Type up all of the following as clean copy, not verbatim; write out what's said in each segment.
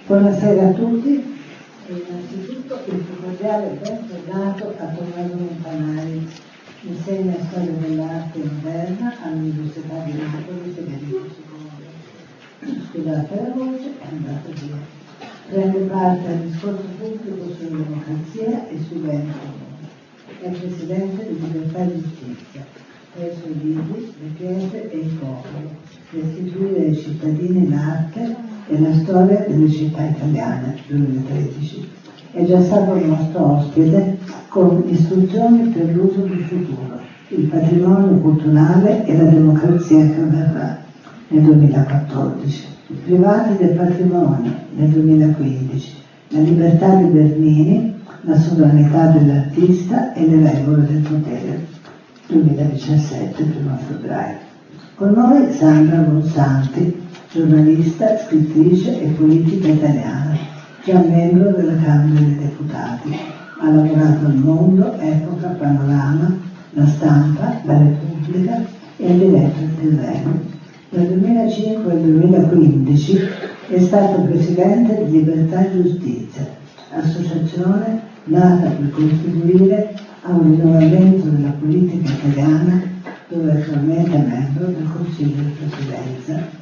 Buonasera a tutti e innanzitutto il più cordiale bentornato a Tommaso Montanari, insegna storia dell'arte moderna all'Università di Napoli, Federico II. Scusate la voce, è andata via. Prende parte al discorso pubblico sulla democrazia e sui beni comuni. È presidente di Libertà e Giustizia, presso i libri, le pietre e il popolo, restituire ai cittadini l'arte e la storia delle città italiane, 2013. È già stato nostro ospite con istruzioni per l'uso del futuro, il patrimonio culturale e la democrazia che verrà, nel 2014. I privati del patrimonio, nel 2015. La libertà di Bernini, la sovranità dell'artista e le regole del potere, 2017, 1 febbraio. Con noi Sandra Bonsanti, giornalista, scrittrice e politica italiana, già membro della Camera dei Deputati. Ha lavorato al Mondo, Epoca, Panorama, La Stampa, La Repubblica e ha diretto il Tirreno. Dal 2005 al 2015 è stato presidente di Libertà e Giustizia, associazione nata per contribuire a un rinnovamento della politica italiana, dove è attualmente membro del Consiglio di Presidenza.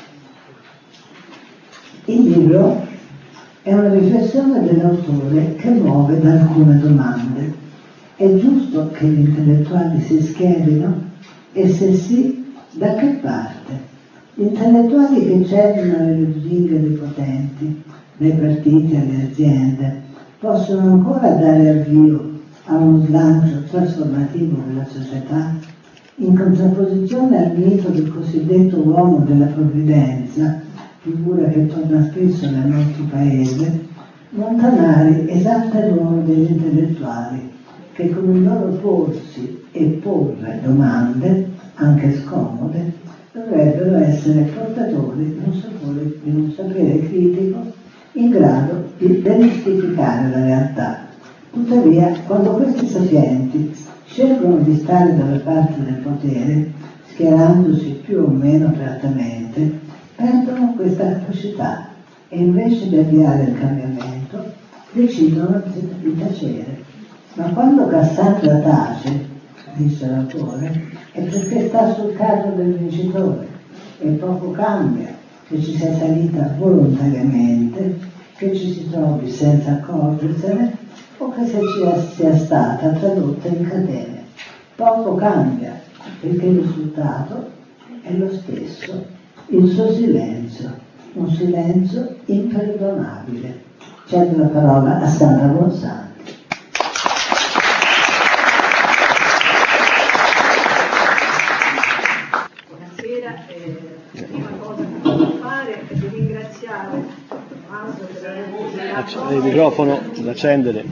Il libro è una riflessione dell'autore che muove da alcune domande. È giusto che gli intellettuali si schierino? E se sì, da che parte? Gli intellettuali che cedono alle lusinghe dei potenti, dai partiti alle aziende, possono ancora dare avvio a uno slancio trasformativo della società, in contrapposizione al mito del cosiddetto uomo della provvidenza, figura che torna spesso nel nostro paese. Montanari esalta il ruolo degli intellettuali che con il loro porsi e porre domande, anche scomode, dovrebbero essere portatori di un sapere critico in grado di demistificare la realtà. Tuttavia, quando questi sapienti scelgono di stare dalla parte del potere, schierandosi più o meno apertamente, perdono questa capacità e invece di avviare il cambiamento decidono di tacere. Ma quando Cassandra tace, dice l'autore, è perché sta sul carro del vincitore e poco cambia che ci sia salita volontariamente, che ci si trovi senza accorgersene o che se ci sia stata tradotta in catene. Poco cambia perché il risultato è lo stesso. Il suo silenzio, un silenzio imperdonabile. Cedo la parola a Sandra Bonsanti. Buonasera, la prima cosa che devo fare è di ringraziare Tommaso per aver pubblicato il microfono da accendere.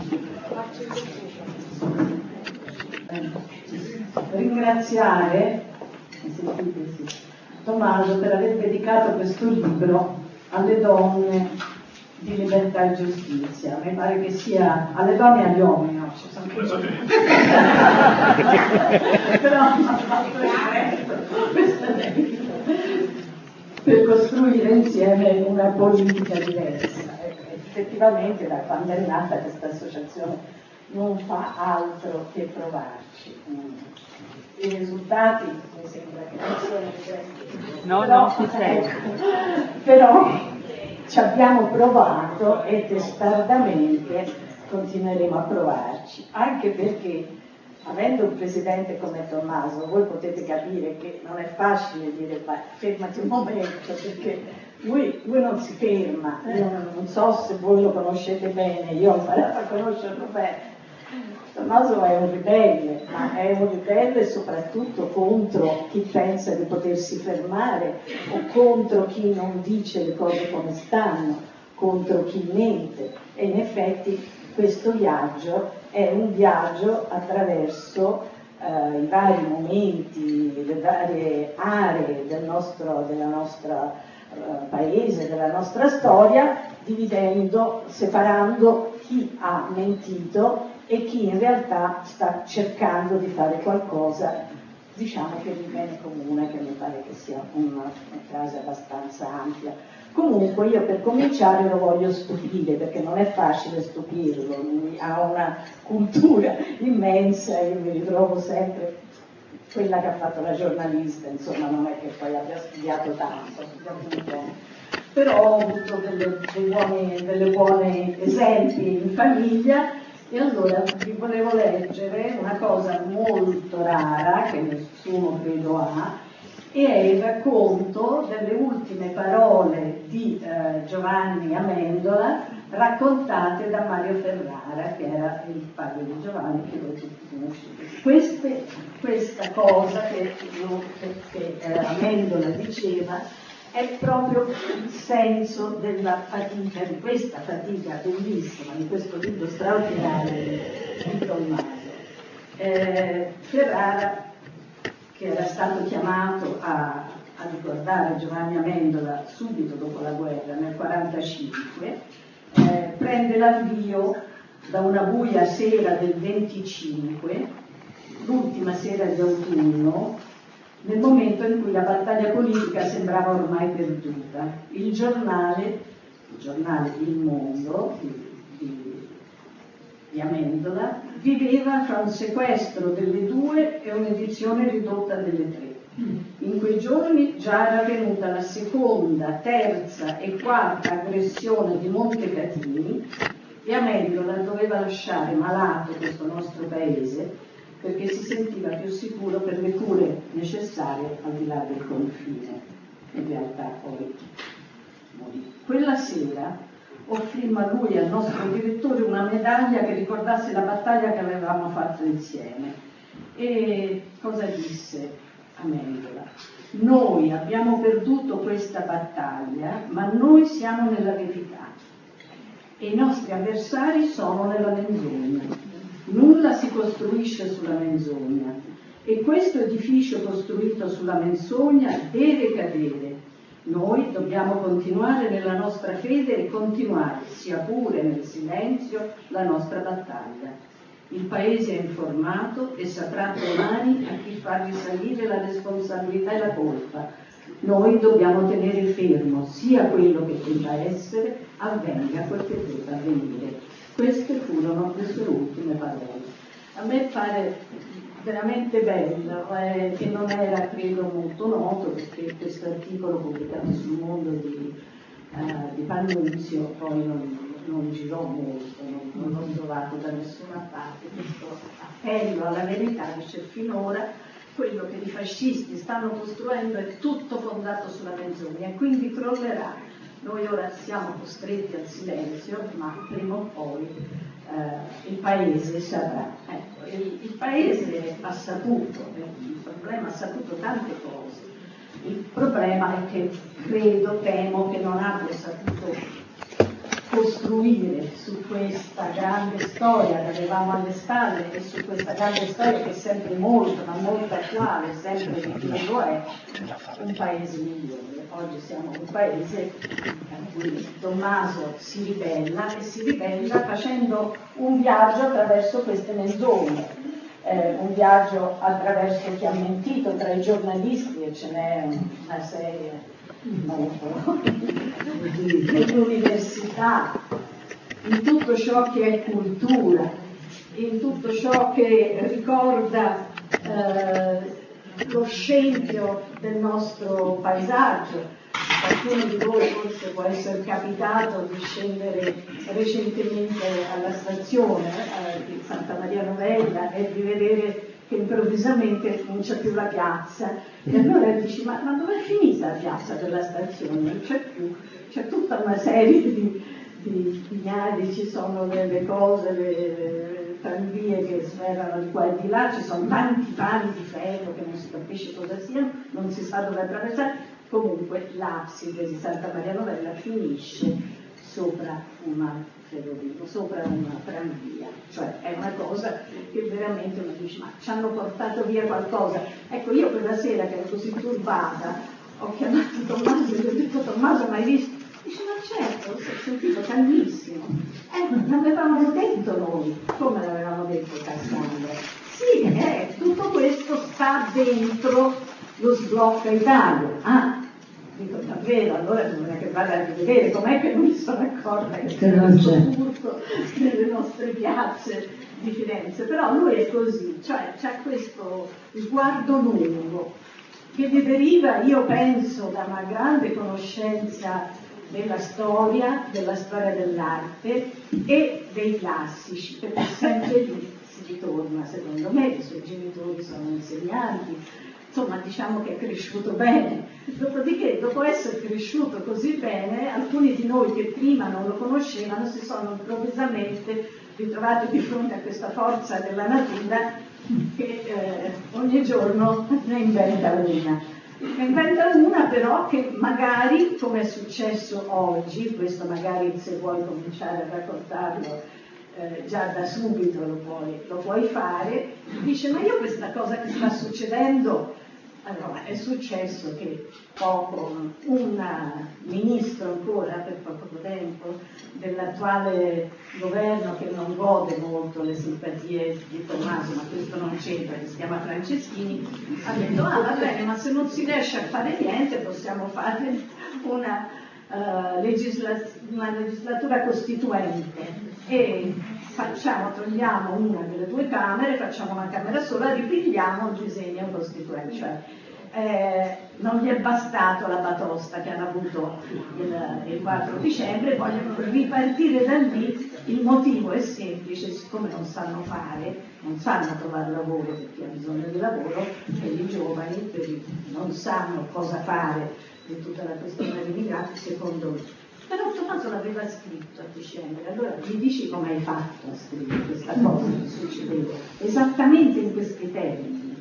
Ringraziare Tommaso per aver dedicato questo libro alle donne di Libertà e Giustizia. Mi pare che sia alle donne e agli uomini, no? Ci sono però per costruire insieme una politica diversa. Effettivamente da quando è nata questa associazione non fa altro che provarci. I risultati mi sembra che non siano però ci abbiamo provato e testardamente continueremo a provarci, anche perché avendo un presidente come Tommaso voi potete capire che non è facile dire fermati un momento, perché lui non si ferma. Io non so se voi lo conoscete bene, io ho imparato a conoscerlo bene. Tommaso è un ribelle, ma è un ribelle soprattutto contro chi pensa di potersi fermare o contro chi non dice le cose come stanno, contro chi mente. E in effetti questo viaggio è un viaggio attraverso i vari momenti, le varie aree del nostro paese, della nostra storia, dividendo, separando chi ha mentito e chi in realtà sta cercando di fare qualcosa, diciamo, per il bene comune, che mi pare che sia una frase abbastanza ampia. Comunque io per cominciare lo voglio stupire, perché non è facile stupirlo, lui ha una cultura immensa, io mi ritrovo sempre quella che ha fatto la giornalista, insomma non è che poi abbia studiato tanto, però ho avuto delle buone esempi in famiglia. E allora vi volevo leggere una cosa molto rara, che nessuno credo ha, e è il racconto delle ultime parole di Giovanni Amendola raccontate da Mario Ferrara, che era il padre di Giovanni, che voi tutti conoscete. Questa cosa che Amendola diceva è proprio il senso della fatica, di questa fatica bellissima, di questo libro straordinario di Tommaso. Ferrara, che era stato chiamato a ricordare Giovanni Amendola subito dopo la guerra, nel 1945, prende l'avvio da una buia sera del 25, l'ultima sera di autunno, nel momento in cui la battaglia politica sembrava ormai perduta. Il giornale Il Mondo di Amendola viveva fra un sequestro delle 2 e un'edizione ridotta delle 3. In quei giorni già era venuta la seconda, terza e quarta aggressione di Montecatini e Amendola doveva lasciare malato questo nostro paese perché si sentiva più sicuro per le cure necessarie al di là del confine. In realtà poi morì. Quella sera offrimmo a lui e al nostro direttore una medaglia che ricordasse la battaglia che avevamo fatto insieme. E cosa disse Amendola? Noi abbiamo perduto questa battaglia, ma noi siamo nella verità e i nostri avversari sono nella menzogna. Nulla si costruisce sulla menzogna e questo edificio costruito sulla menzogna deve cadere. Noi dobbiamo continuare nella nostra fede e continuare, sia pure nel silenzio, la nostra battaglia. Il Paese è informato e saprà domani a chi far risalire la responsabilità e la colpa. Noi dobbiamo tenere fermo sia quello che debba essere, avvenga quel che debba avvenire. Queste furono le sue ultime parole. A me pare veramente bello, che non era credo molto noto, perché questo articolo pubblicato sul Mondo di Pannunzio poi non girò molto, non l'ho trovato da nessuna parte. Questo appello alla verità dice: finora quello che i fascisti stanno costruendo è tutto fondato sulla menzogna e quindi crollerà. Noi ora siamo costretti al silenzio, ma prima o poi il Paese saprà. Ecco, il Paese ha saputo, il problema ha saputo tante cose. Il problema è che temo che non abbia saputo costruire su questa grande storia che avevamo alle spalle e su questa grande storia che è sempre molto, ma molto attuale, sempre di più lo è, un Paese migliore. Oggi siamo un Paese in cui Tommaso si ribella e si ribella facendo un viaggio attraverso queste menzogne, un viaggio attraverso chi ha mentito tra i giornalisti, e ce n'è una serie nell'università, in tutto ciò che è cultura, in tutto ciò che ricorda lo scempio del nostro paesaggio. Qualcuno di voi forse può essere capitato di scendere recentemente alla stazione di Santa Maria Novella e di vedere che improvvisamente non c'è più la piazza, e allora dici: ma dov'è finita la piazza della stazione? Non c'è più, c'è tutta una serie di binari, ci sono le cose, le tranvie che sferrano di qua e di là, ci sono tanti pali di ferro che non si capisce cosa siano, non si sa dove attraversare. Comunque l'abside di Santa Maria Novella finisce sopra una ferrovia, sopra una tranvia, cioè è una cosa che veramente uno dice: ma ci hanno portato via qualcosa? Ecco, io quella sera che ero così turbata ho chiamato Tommaso e gli ho detto: Tommaso, ma hai visto? Dice: ma certo, ho sentito tantissimo. L'avevamo detto noi. Come l'avevamo detto, Cassandra? Sì, tutto questo sta dentro lo sblocca Italia. dico davvero, allora bisogna che vada a vedere com'è che non mi sono accorta che Che non c'è tutto nelle nostre piazze di Firenze. Però lui è così, cioè c'ha questo sguardo lungo che deriva, io penso, da una grande conoscenza della storia dell'arte e dei classici, perché sempre lì si ritorna, secondo me. I suoi genitori sono insegnanti, insomma diciamo che è cresciuto bene. Dopodiché, dopo essere cresciuto così bene, alcuni di noi che prima non lo conoscevano si sono improvvisamente ritrovati di fronte a questa forza della natura che ogni giorno ne inventa una. Ne inventa una però che magari, come è successo oggi, questo magari se vuoi cominciare a raccontarlo già da subito lo puoi fare, dice: ma io questa cosa che sta succedendo, allora è successo che un ministro ancora per poco tempo dell'attuale governo, che non gode molto le simpatie di Tommaso, ma questo non c'entra, che si chiama Franceschini, ha detto: ah va bene, ma se non si riesce a fare niente possiamo fare una legislatura costituente e togliamo una delle due camere, facciamo una camera sola, ripigliamo il disegno costituente. Cioè, non gli è bastato la batosta che hanno avuto il 4 dicembre, vogliono ripartire da lì. Il motivo è semplice: siccome non sanno trovare lavoro, perché ha bisogno di lavoro, per i giovani non sanno cosa fare di tutta la questione dei migranti, secondo me. Però Tommaso l'aveva scritto a dicembre, allora mi dici come hai fatto a scrivere questa cosa che succedeva esattamente in questi termini.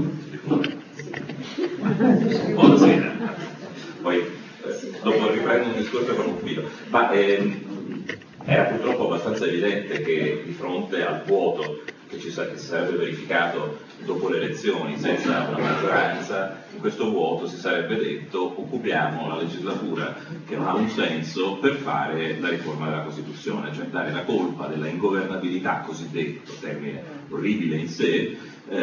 Buonasera. Poi dopo riprendo un discorso con un filo. Ma era purtroppo abbastanza evidente che di fronte al vuoto che si sarebbe verificato dopo le elezioni senza una maggioranza, in questo vuoto si sarebbe detto: occupiamo la legislatura che non ha un senso per fare la riforma della Costituzione, cioè dare la colpa della ingovernabilità, cosiddetto termine orribile in sé,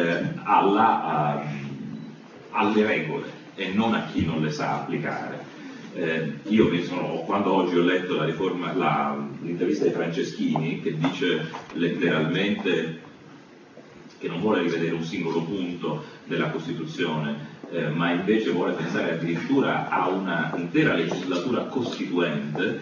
alle regole e non a chi non le sa applicare. Quando oggi ho letto l'intervista di Franceschini, che dice letteralmente che non vuole rivedere un singolo punto della Costituzione, ma invece vuole pensare addirittura a una intera legislatura costituente,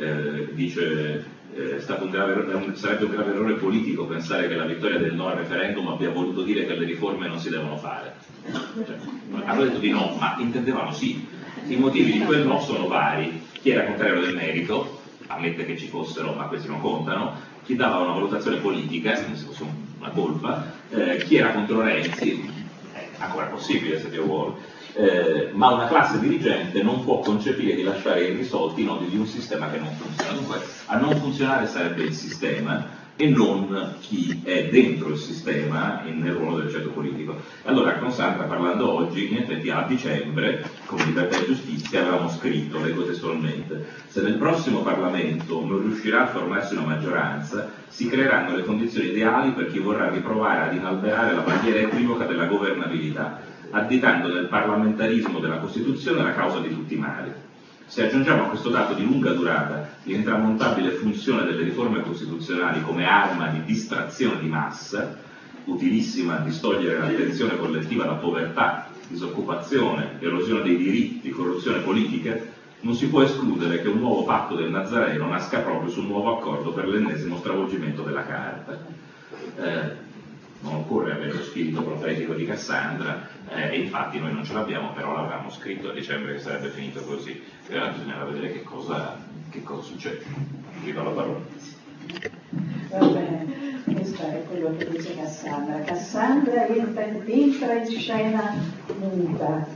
dice sarebbe un grave errore politico pensare che la vittoria del no al referendum abbia voluto dire che le riforme non si devono fare. Hanno detto di no, ma intendevano sì. I motivi di quel no sono vari: chi era contrario del merito, ammette che ci fossero, ma questi non contano; chi dava una valutazione politica, come se fosse una colpa, chi era contro Renzi, ancora possibile se Dio vuole, ma una classe dirigente non può concepire di lasciare irrisolti i nodi di un sistema che non funziona. Dunque, a non funzionare sarebbe il sistema e non chi è dentro il sistema nel ruolo del ceto politico. Allora, con Sandra, parlando oggi, in effetti a dicembre, come Libertà e Giustizia, avevamo scritto, leggo testualmente: se nel prossimo Parlamento non riuscirà a formarsi una maggioranza, si creeranno le condizioni ideali per chi vorrà riprovare ad inalberare la bandiera equivoca della governabilità, additando nel parlamentarismo della Costituzione la causa di tutti i mali. Se aggiungiamo a questo dato di lunga durata l'intramontabile funzione delle riforme costituzionali come arma di distrazione di massa, utilissima a distogliere l'attenzione collettiva da povertà, disoccupazione, erosione dei diritti, corruzione politica, non si può escludere che un nuovo patto del Nazareno nasca proprio sul nuovo accordo per l'ennesimo stravolgimento della Carta. Non occorre avere lo spirito profetico di Cassandra, e infatti noi non ce l'abbiamo, però l'avevamo scritto a dicembre che sarebbe finito così. E ora bisognerà vedere che cosa succede. Vi do la parola. Va bene, questo è quello che dice Cassandra. Cassandra entra in scena muta,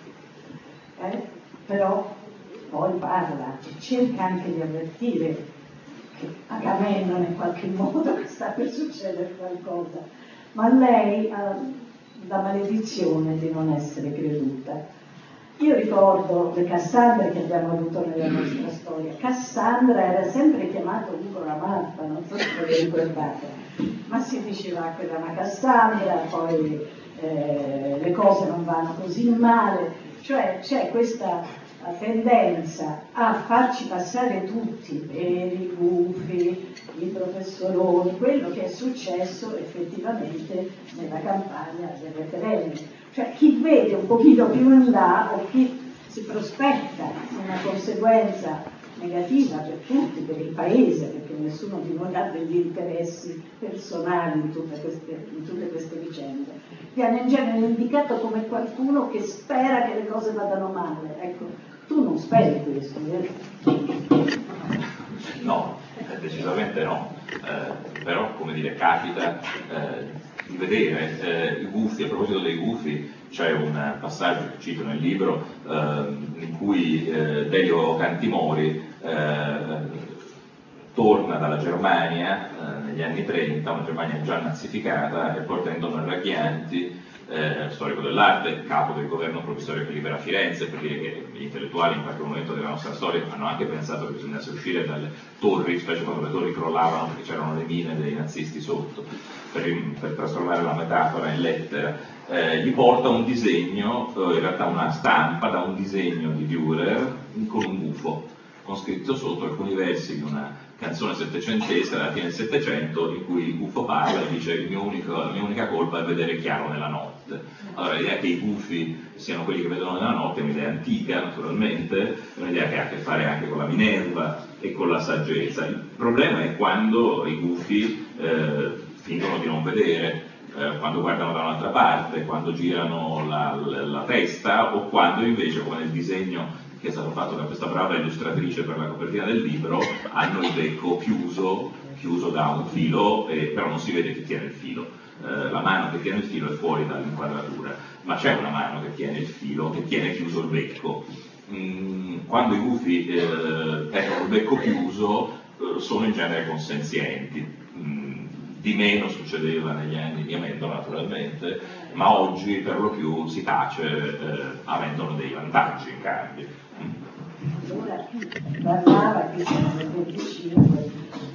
però poi parla e cerca anche di avvertire che Agamennone in qualche modo sta per succedere qualcosa. Ma lei ha la maledizione di non essere creduta. Io ricordo le Cassandre che abbiamo avuto nella nostra storia. Cassandra era sempre chiamato Ugo la Malfa, non so se ve lo ricordate, ma si diceva che era una Cassandra, poi le cose non vanno così male, cioè c'è questa tendenza a farci passare tutti, veri, gufi, i professoroni, quello che è successo effettivamente nella campagna del referendum. Cioè chi vede un pochino più in là o chi si prospetta una conseguenza negativa per tutti, per il paese, perché nessuno di noi ha degli interessi personali in tutte queste vicende, viene in genere indicato come qualcuno che spera che le cose vadano male. Ecco, tu non speri questo, vero? No, decisamente no, però come dire, capita di vedere i gufi. A proposito dei gufi, c'è un passaggio che cito nel libro in cui Delio Cantimori torna dalla Germania negli anni 30, una Germania già nazificata, e porta in dono Raghianti, storico dell'arte, capo del governo provvisorio che libera Firenze, per dire che gli intellettuali in qualche momento della nostra storia hanno anche pensato che bisognasse uscire dalle torri, specie quando le torri crollavano perché c'erano le mine dei nazisti sotto, per trasformare la metafora in lettera. Gli porta un disegno, in realtà una stampa da un disegno di Dürer con un gufo, con scritto sotto alcuni versi di una canzone settecentesca della fine del Settecento, in cui il gufo parla e dice la mia unica colpa è vedere chiaro nella notte. Allora l'idea che i gufi siano quelli che vedono nella notte è un'idea antica, naturalmente, è un'idea che ha a che fare anche con la Minerva e con la saggezza. Il problema è quando i gufi fingono di non vedere, quando guardano da un'altra parte, quando girano la testa, o quando invece, come nel disegno che è stato fatto da questa brava illustratrice per la copertina del libro, hanno il becco chiuso da un filo, però non si vede chi tiene il filo. La mano che tiene il filo è fuori dall'inquadratura, ma c'è una mano che tiene il filo, che tiene chiuso il becco. Quando i gufi tengono il becco chiuso, sono in genere consenzienti. Di meno succedeva negli anni di Amendola, naturalmente, ma oggi per lo più si tace avendolo dei vantaggi in cambio. Allora parlava che siamo nel 25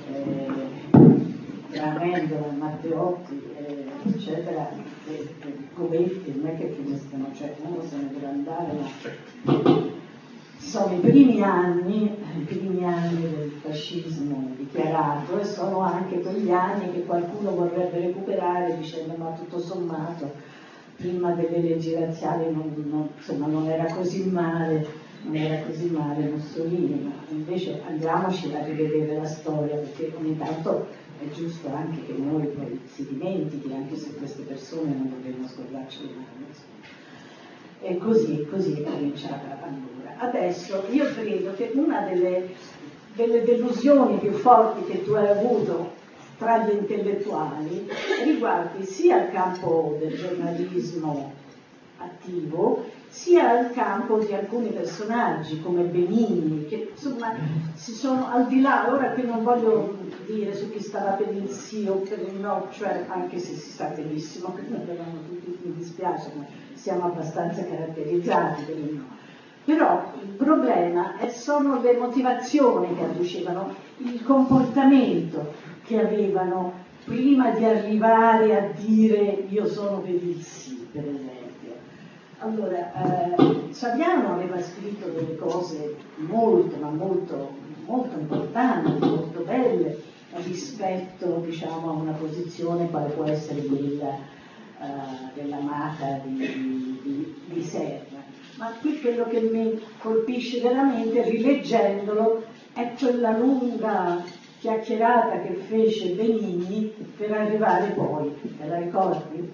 tra Amendola, Matteotti, eccetera, Gobetti, non è che finiscono, cioè uno se ne deve andare, ma sono i primi anni del fascismo dichiarato, e sono anche quegli anni che qualcuno vorrebbe recuperare dicendo ma tutto sommato prima delle leggi razziali non era così male Mussolini, ma invece andiamoci a rivedere la storia, perché ogni tanto è giusto anche che noi poi si dimentichi, anche se queste persone non dobbiamo scordarci di mano. E così è cominciata allora. Adesso io credo che una delle delusioni più forti che tu hai avuto tra gli intellettuali riguardi sia il campo del giornalismo attivo, sia il campo di alcuni personaggi come Benigni, che insomma si sono al di là. Ora qui non voglio dire su chi stava per il sì o per il no, cioè anche se si sa benissimo che noi avevamo tutti, mi dispiace, ma siamo abbastanza caratterizzati per il no. Però il problema sono le motivazioni che adducevano, il comportamento che avevano prima di arrivare a dire io sono per il sì, per esempio. Allora, Saviano aveva scritto delle cose molto importanti, molto belle rispetto, diciamo, a una posizione quale può essere quella dell'amata di Serra. Ma qui quello che mi colpisce veramente, rileggendolo, è quella lunga chiacchierata che fece Benigni per arrivare poi, te la ricordi?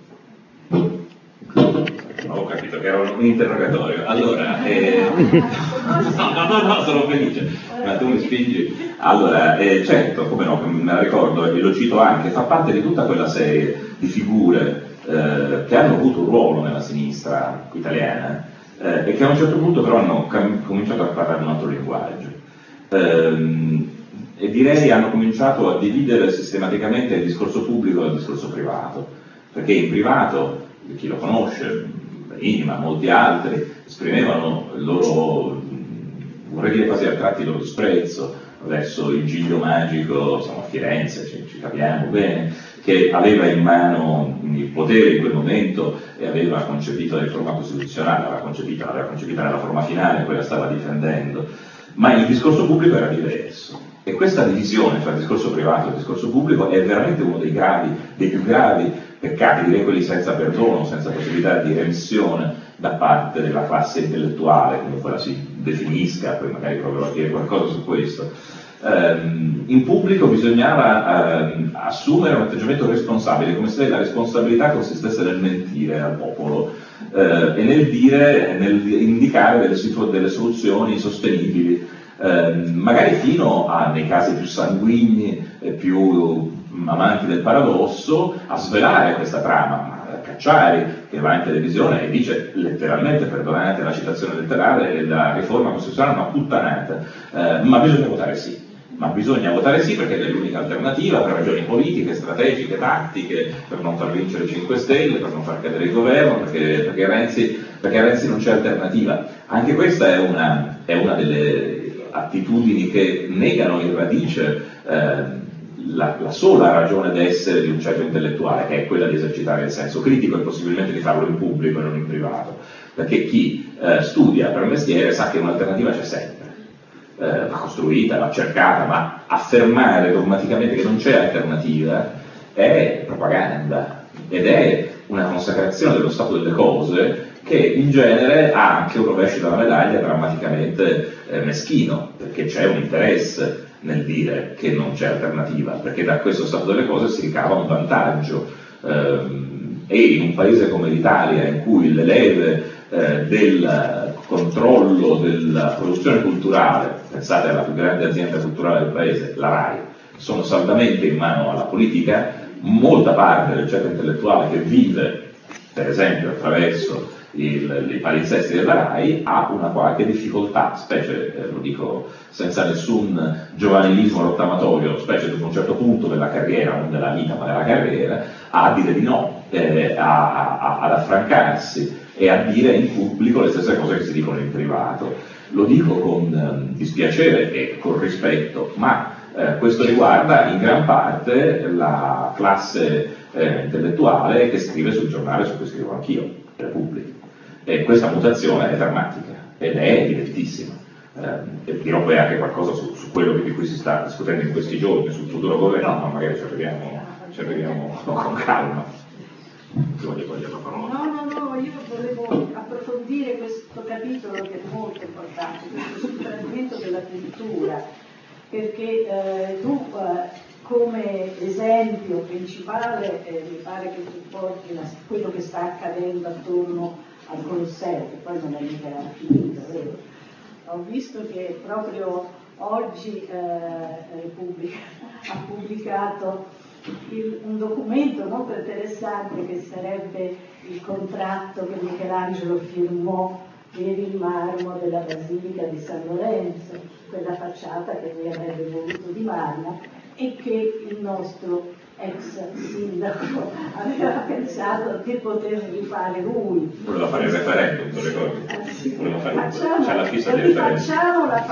Ho capito che era un interrogatorio. Allora, no, sono felice, ma tu mi spingi. Allora, certo, come no, me la ricordo e lo cito anche, fa parte di tutta quella serie di figure che hanno avuto un ruolo nella sinistra italiana e che a un certo punto però hanno cominciato a parlare un altro linguaggio. E direi hanno cominciato a dividere sistematicamente il discorso pubblico dal discorso privato, perché in privato, chi lo conosce, Benigni, ma molti altri, esprimevano il loro, vorrei dire quasi a tratti il loro disprezzo verso il Giglio magico, siamo a Firenze, ci capiamo bene, che aveva in mano il potere in quel momento e aveva concepito la riforma costituzionale, l'aveva concepita nella forma finale, poi la stava difendendo, ma il discorso pubblico era diverso. E questa divisione tra il discorso privato e il discorso pubblico è veramente uno dei più gravi peccati, direi quelli senza perdono, senza possibilità di remissione da parte della classe intellettuale, comunque la si definisca, poi magari proverò a dire qualcosa su questo. In pubblico bisognava assumere un atteggiamento responsabile, come se la responsabilità consistesse nel mentire al popolo e nel indicare delle soluzioni sostenibili, magari fino a, nei casi più sanguigni e più amanti del paradosso, a svelare questa trama. Cacciari, che va in televisione e dice letteralmente, perdonate la citazione letterale, la riforma costituzionale è una puttanata, ma bisogna votare sì. Ma bisogna votare sì perché è l'unica alternativa per ragioni politiche, strategiche, tattiche, per non far vincere i 5 Stelle, per non far cadere il governo, perché Renzi non c'è alternativa. Anche questa è una delle attitudini che negano in radice la sola ragione d'essere di un certo intellettuale, che è quella di esercitare il senso critico e possibilmente di farlo in pubblico e non in privato, perché chi studia per mestiere sa che un'alternativa c'è sempre, va costruita, va cercata, ma affermare dogmaticamente che non c'è alternativa è propaganda ed è una consacrazione dello stato delle cose che in genere ha anche un rovescio della medaglia drammaticamente meschino, perché c'è un interesse nel dire che non c'è alternativa, perché da questo stato delle cose si ricava un vantaggio e in un paese come l'Italia, in cui le leve del controllo della produzione culturale, pensate alla più grande azienda culturale del paese, la RAI, sono saldamente in mano alla politica, molta parte del ceto intellettuale che vive, per esempio, attraverso i palinsesti della RAI ha una qualche difficoltà, specie, lo dico senza nessun giovanilismo rottamatorio, specie dopo un certo punto della carriera, non della vita ma della carriera, a dire di no, ad affrancarsi e a dire in pubblico le stesse cose che si dicono in privato. Lo dico con dispiacere e con rispetto, ma questo riguarda in gran parte la classe intellettuale che scrive sul giornale su cui scrivo anch'io, Repubblica. E questa mutazione è drammatica ed è evidentissima. Dirò poi anche qualcosa su quello di cui si sta discutendo in questi giorni, sul futuro governo, ma magari ci arriviamo con calma. Ti voglio togliere la parola. No, io volevo approfondire questo capitolo che è molto importante, questo sottrarrimento della cultura, perché tu come esempio principale mi pare che tu porti quello che sta accadendo attorno al Colosseo, che poi non è mica finito, vero? Ho visto che proprio oggi Repubblica ha pubblicato un documento molto interessante che sarebbe il contratto che Michelangelo firmò per il marmo della Basilica di San Lorenzo, quella facciata che lui avrebbe voluto di marmo e che il nostro ex sindaco aveva pensato di poter rifare lui. Voleva fare il referendum, te lo ricordi? Sì. Facciamo la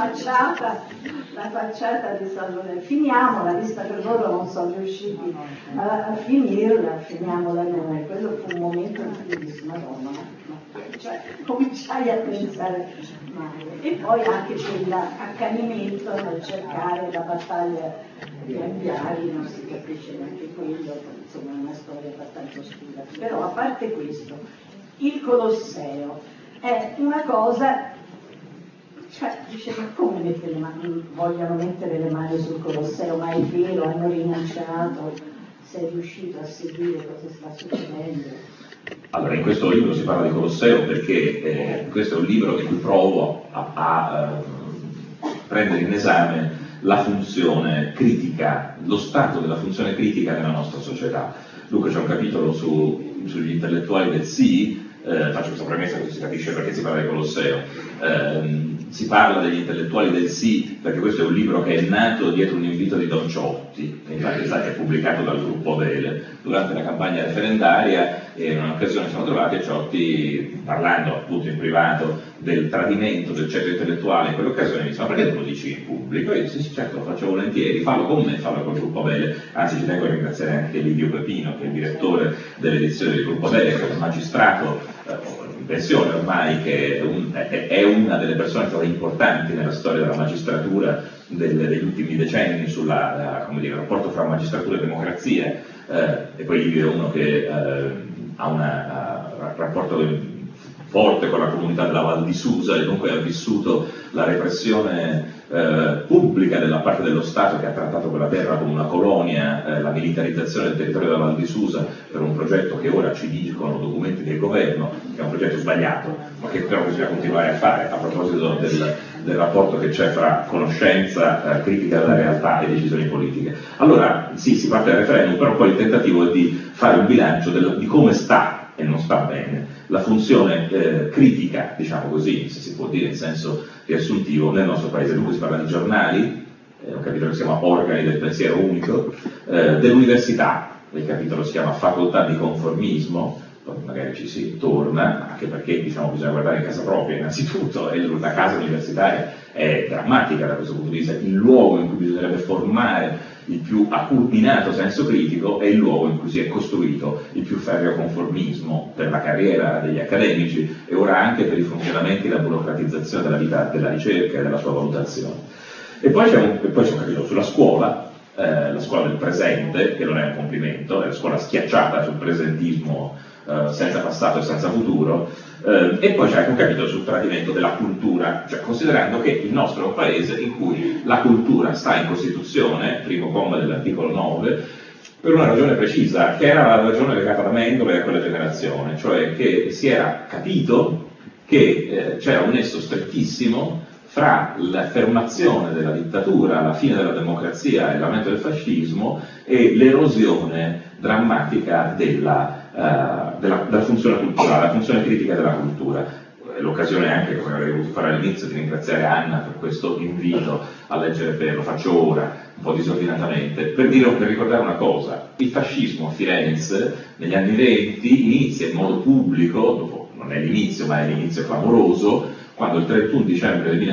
facciata di San Lorenzo, finiamola, vista che loro non sono riusciti a finirla, finiamola noi. Quello fu un momento in cui dissi, Madonna, cioè, cominciai a pensare male. E poi anche quell'accanimento nel cercare la battaglia di Anghiari, non si capisce neanche quello, insomma è una storia abbastanza oscura. Però a parte questo, il Colosseo è una cosa, cioè dice, ma come vogliono mettere le mani sul Colosseo, ma è vero, hanno rinunciato, sei riuscito a seguire cosa sta succedendo? Allora, in questo libro si parla di Colosseo perché questo è un libro in cui provo a prendere in esame la funzione critica, lo stato della funzione critica nella nostra società. Dunque c'è un capitolo sugli intellettuali del sì, faccio questa premessa così si capisce perché si parla di Colosseo. si parla degli intellettuali del sì, perché questo è un libro che è nato dietro un invito di Don Ciotti, infatti è pubblicato dal gruppo Vele, durante la campagna referendaria, e in un'occasione ci siamo trovati e Ciotti, parlando appunto in privato del tradimento del ceto intellettuale in quell'occasione, mi disse: ma perché non lo dici in pubblico? E io dissi: sì, certo, lo faccio volentieri, fallo con me, fallo col gruppo Vele. Anzi, ci tengo a ringraziare anche Livio Pepino, che è il direttore dell'edizione del gruppo Vele, che è un magistrato in pensione ormai, che è una delle persone importanti nella storia della magistratura degli ultimi decenni sul rapporto fra magistratura e democrazia, e poi Livio è uno che ha un rapporto forte con la comunità della Val di Susa e dunque ha vissuto la repressione pubblica della parte dello Stato che ha trattato quella terra come una colonia, la militarizzazione del territorio della Val di Susa per un progetto che ora ci dicono documenti del governo che è un progetto sbagliato, ma che però bisogna continuare a fare a proposito del rapporto che c'è fra conoscenza, critica della realtà e decisioni politiche. Allora sì, si parte dal referendum, però poi il tentativo è di fare un bilancio di come sta e non sta bene la funzione critica, diciamo così, se si può dire in senso riassuntivo, nel nostro paese. Dunque si parla di giornali, un capitolo che si chiama Organi del pensiero unico, dell'università, il capitolo si chiama Facoltà di conformismo, poi magari ci si torna, anche perché diciamo, bisogna guardare in casa propria innanzitutto, e la casa universitaria è drammatica da questo punto di vista, il luogo in cui bisognerebbe formare il più acuminato senso critico è il luogo in cui si è costruito il più ferreo conformismo per la carriera degli accademici e ora anche per i funzionamenti e la burocratizzazione della vita della ricerca e della sua valutazione. E poi c'è un capitolo sulla scuola, la scuola del presente, che non è un complimento, è la scuola schiacciata sul presentismo senza passato e senza futuro, e poi c'è anche un capitolo sul tradimento della cultura, cioè considerando che il nostro è un paese in cui la cultura sta in Costituzione, primo comma dell'articolo 9, per una ragione precisa, che era la ragione legata ad Amendola e a quella generazione, cioè che si era capito che c'era un nesso strettissimo fra l'affermazione della dittatura, la fine della democrazia e l'aumento del fascismo e l'erosione drammatica della funzione culturale, la funzione critica della cultura. L'occasione anche, come avrei voluto fare all'inizio, di ringraziare Anna per questo invito a leggere lo faccio ora, un po' disordinatamente, per ricordare una cosa: il fascismo a Firenze negli anni 20 inizia in modo pubblico, non è l'inizio ma è l'inizio clamoroso, quando il 31 dicembre del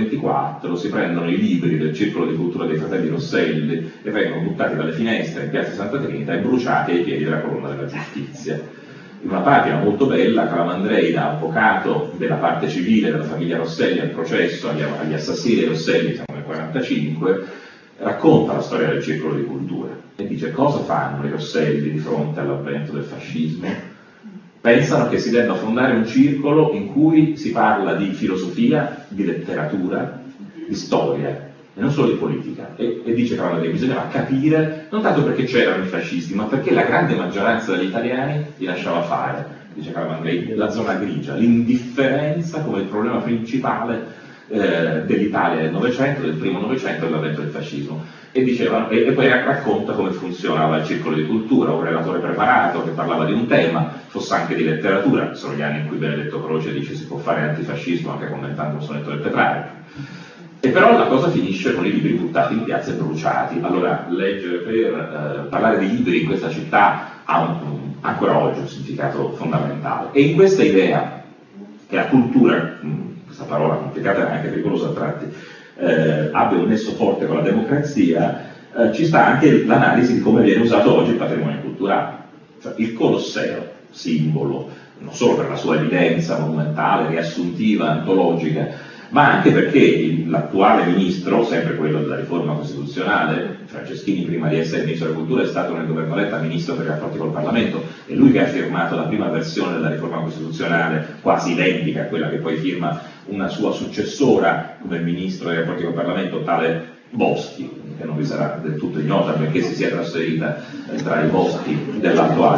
1924 si prendono i libri del Circolo di Cultura dei Fratelli Rosselli e vengono buttati dalle finestre in piazza Santa Trinita e bruciati ai piedi della colonna della giustizia. In una pagina molto bella, Calamandrei, da avvocato della parte civile della famiglia Rosselli al processo agli assassini dei Rosselli, siamo nel 1945, racconta la storia del Circolo di Cultura e dice: cosa fanno i Rosselli di fronte all'avvento del fascismo? Pensano che si debba fondare un circolo in cui si parla di filosofia, di letteratura, di storia e non solo di politica. E dice che bisognava capire, non tanto perché c'erano i fascisti, ma perché la grande maggioranza degli italiani li lasciava fare, dice Calamandrei, la zona grigia, l'indifferenza come il problema principale dell'Italia del Novecento, del primo Novecento e dell'avvento del fascismo. E poi racconta come funzionava il Circolo di Cultura, un relatore preparato che parlava di un tema, fosse anche di letteratura. Sono gli anni in cui Benedetto Croce dice si può fare antifascismo anche commentando un sonetto del Petrarca. E però la cosa finisce con i libri buttati in piazza e bruciati. Allora leggere per parlare di libri in questa città ha ancora oggi un significato fondamentale. E in questa idea che la cultura, questa parola complicata e anche pericolosa a tratti, abbia un nesso forte con la democrazia, ci sta anche l'analisi di come viene usato oggi il patrimonio culturale. Cioè, il Colosseo, simbolo, non solo per la sua evidenza monumentale, riassuntiva, antologica, ma anche perché l'attuale ministro, sempre quello della riforma costituzionale, Franceschini, prima di essere ministro della cultura, è stato nel governo Letta ministro per i rapporti col Parlamento, è lui che ha firmato la prima versione della riforma costituzionale, quasi identica a quella che poi firma una sua successora come ministro dei rapporti col Parlamento, tale Boschi, che non vi sarà del tutto ignota perché si sia trasferita tra i boschi dell'Alto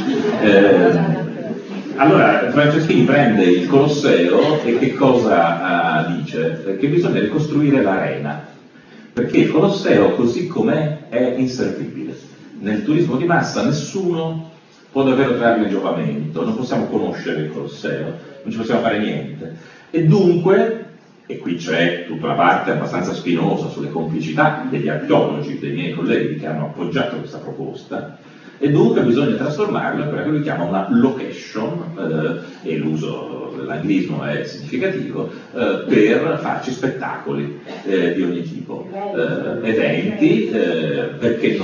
Adige. Allora Franceschini prende il Colosseo e che cosa dice? Che bisogna ricostruire l'arena, perché il Colosseo così com'è è inservibile. Nel turismo di massa nessuno può davvero trarne giovamento, non possiamo conoscere il Colosseo, non ci possiamo fare niente. E dunque e qui c'è tutta una parte abbastanza spinosa sulle complicità degli archeologi, dei miei colleghi che hanno appoggiato questa proposta, e dunque bisogna trasformarlo in quella che lui chiama una location, e l'uso dell'anglismo è significativo, per farci spettacoli di ogni tipo, eventi, perché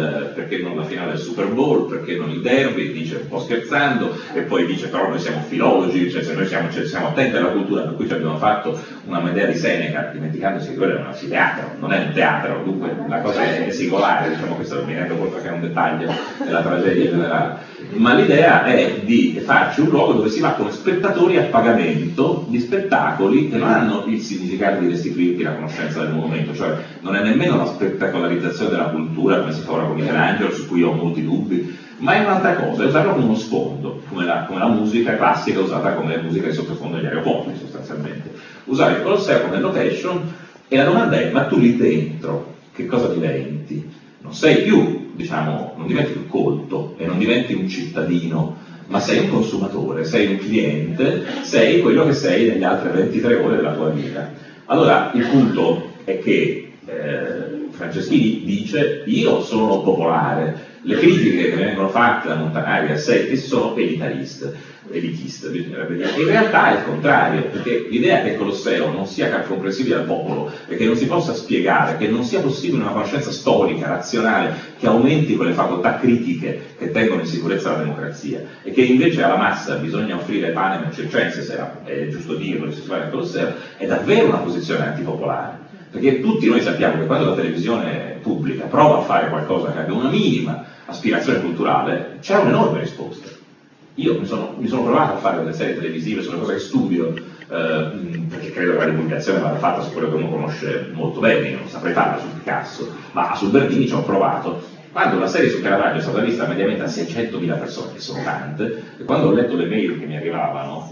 non la finale del Super Bowl, perché non il derby, dice un po' scherzando, e poi dice però noi siamo filologi, cioè se noi siamo attenti alla cultura, per cui ci abbiamo fatto una Medea di Seneca, dimenticandosi che quello è un anfiteatro, non è un teatro, dunque la cosa è singolare, diciamo, questo mi rendo conto che è un dettaglio della tragedia generale, ma l'idea è di farci un luogo dove si va come spettatori a pagamento di spettacoli che non hanno il significato di restituirti la conoscenza del monumento, cioè non è nemmeno la spettacolarizzazione della cultura come si fa ora con Michelangelo, su cui ho molti dubbi, ma è un'altra cosa, è usarlo come uno sfondo, come la musica classica usata come musica di sottofondo degli aeroporti sostanzialmente. Usare il Colosseo come location, e la domanda è, ma tu lì dentro che cosa diventi? Non sei più, diciamo, non diventi più colto e non diventi un cittadino, ma sei un consumatore, sei un cliente, sei quello che sei nelle altre 23 ore della tua vita. Allora il punto è che Franceschini dice: io sono popolare, le critiche che vengono fatte da Montanari a Settis sono elitiste, bisognerebbe dire. In realtà è il contrario, perché l'idea che il Colosseo non sia comprensibile al popolo e che non si possa spiegare, che non sia possibile una conoscenza storica, razionale, che aumenti quelle facoltà critiche che tengono in sicurezza la democrazia, e che invece alla massa bisogna offrire panem circenses, è giusto dirlo, si fa nel Colosseo, è davvero una posizione antipopolare. Perché tutti noi sappiamo che quando la televisione pubblica prova a fare qualcosa che abbia una minima aspirazione culturale, c'è un'enorme risposta. Io mi sono provato a fare delle serie televisive sulle cose che studio, perché credo che la divulgazione vada fatta su quello che uno conosce molto bene, io non saprei farla su Picasso, ma su Bernini ci ho provato. Quando la serie su Caravaggio è stata vista mediamente a 600.000 persone, che sono tante, e quando ho letto le mail che mi arrivavano,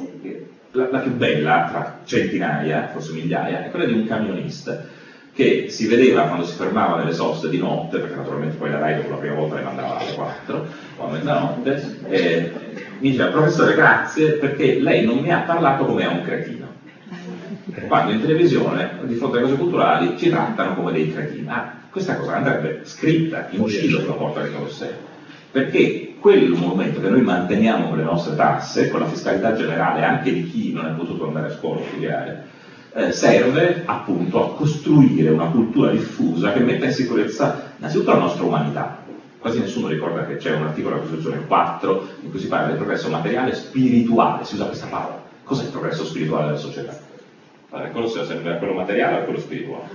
la più bella, tra centinaia, forse migliaia, è quella di un camionista che si vedeva quando si fermava nelle soste di notte, perché naturalmente poi la Rai dopo la prima volta le mandava alle 4 o a mezzanotte, mi diceva: professore, grazie, perché lei non mi ha parlato come a un cretino. Quando in televisione, di fronte alle cose culturali, ci trattano come dei cretini. Questa cosa andrebbe scritta in cielo sulla porta del Colosseo, perché quel monumento che noi manteniamo con le nostre tasse, con la fiscalità generale anche di chi non è potuto andare a scuola a studiare, serve appunto a costruire una cultura diffusa che metta in sicurezza innanzitutto la nostra umanità. Quasi nessuno ricorda che c'è un articolo della Costituzione 4 in cui si parla del progresso materiale e spirituale, si usa questa parola. Cos'è il progresso spirituale della società? Allora, il Colosseo serve a quello materiale o a quello spirituale?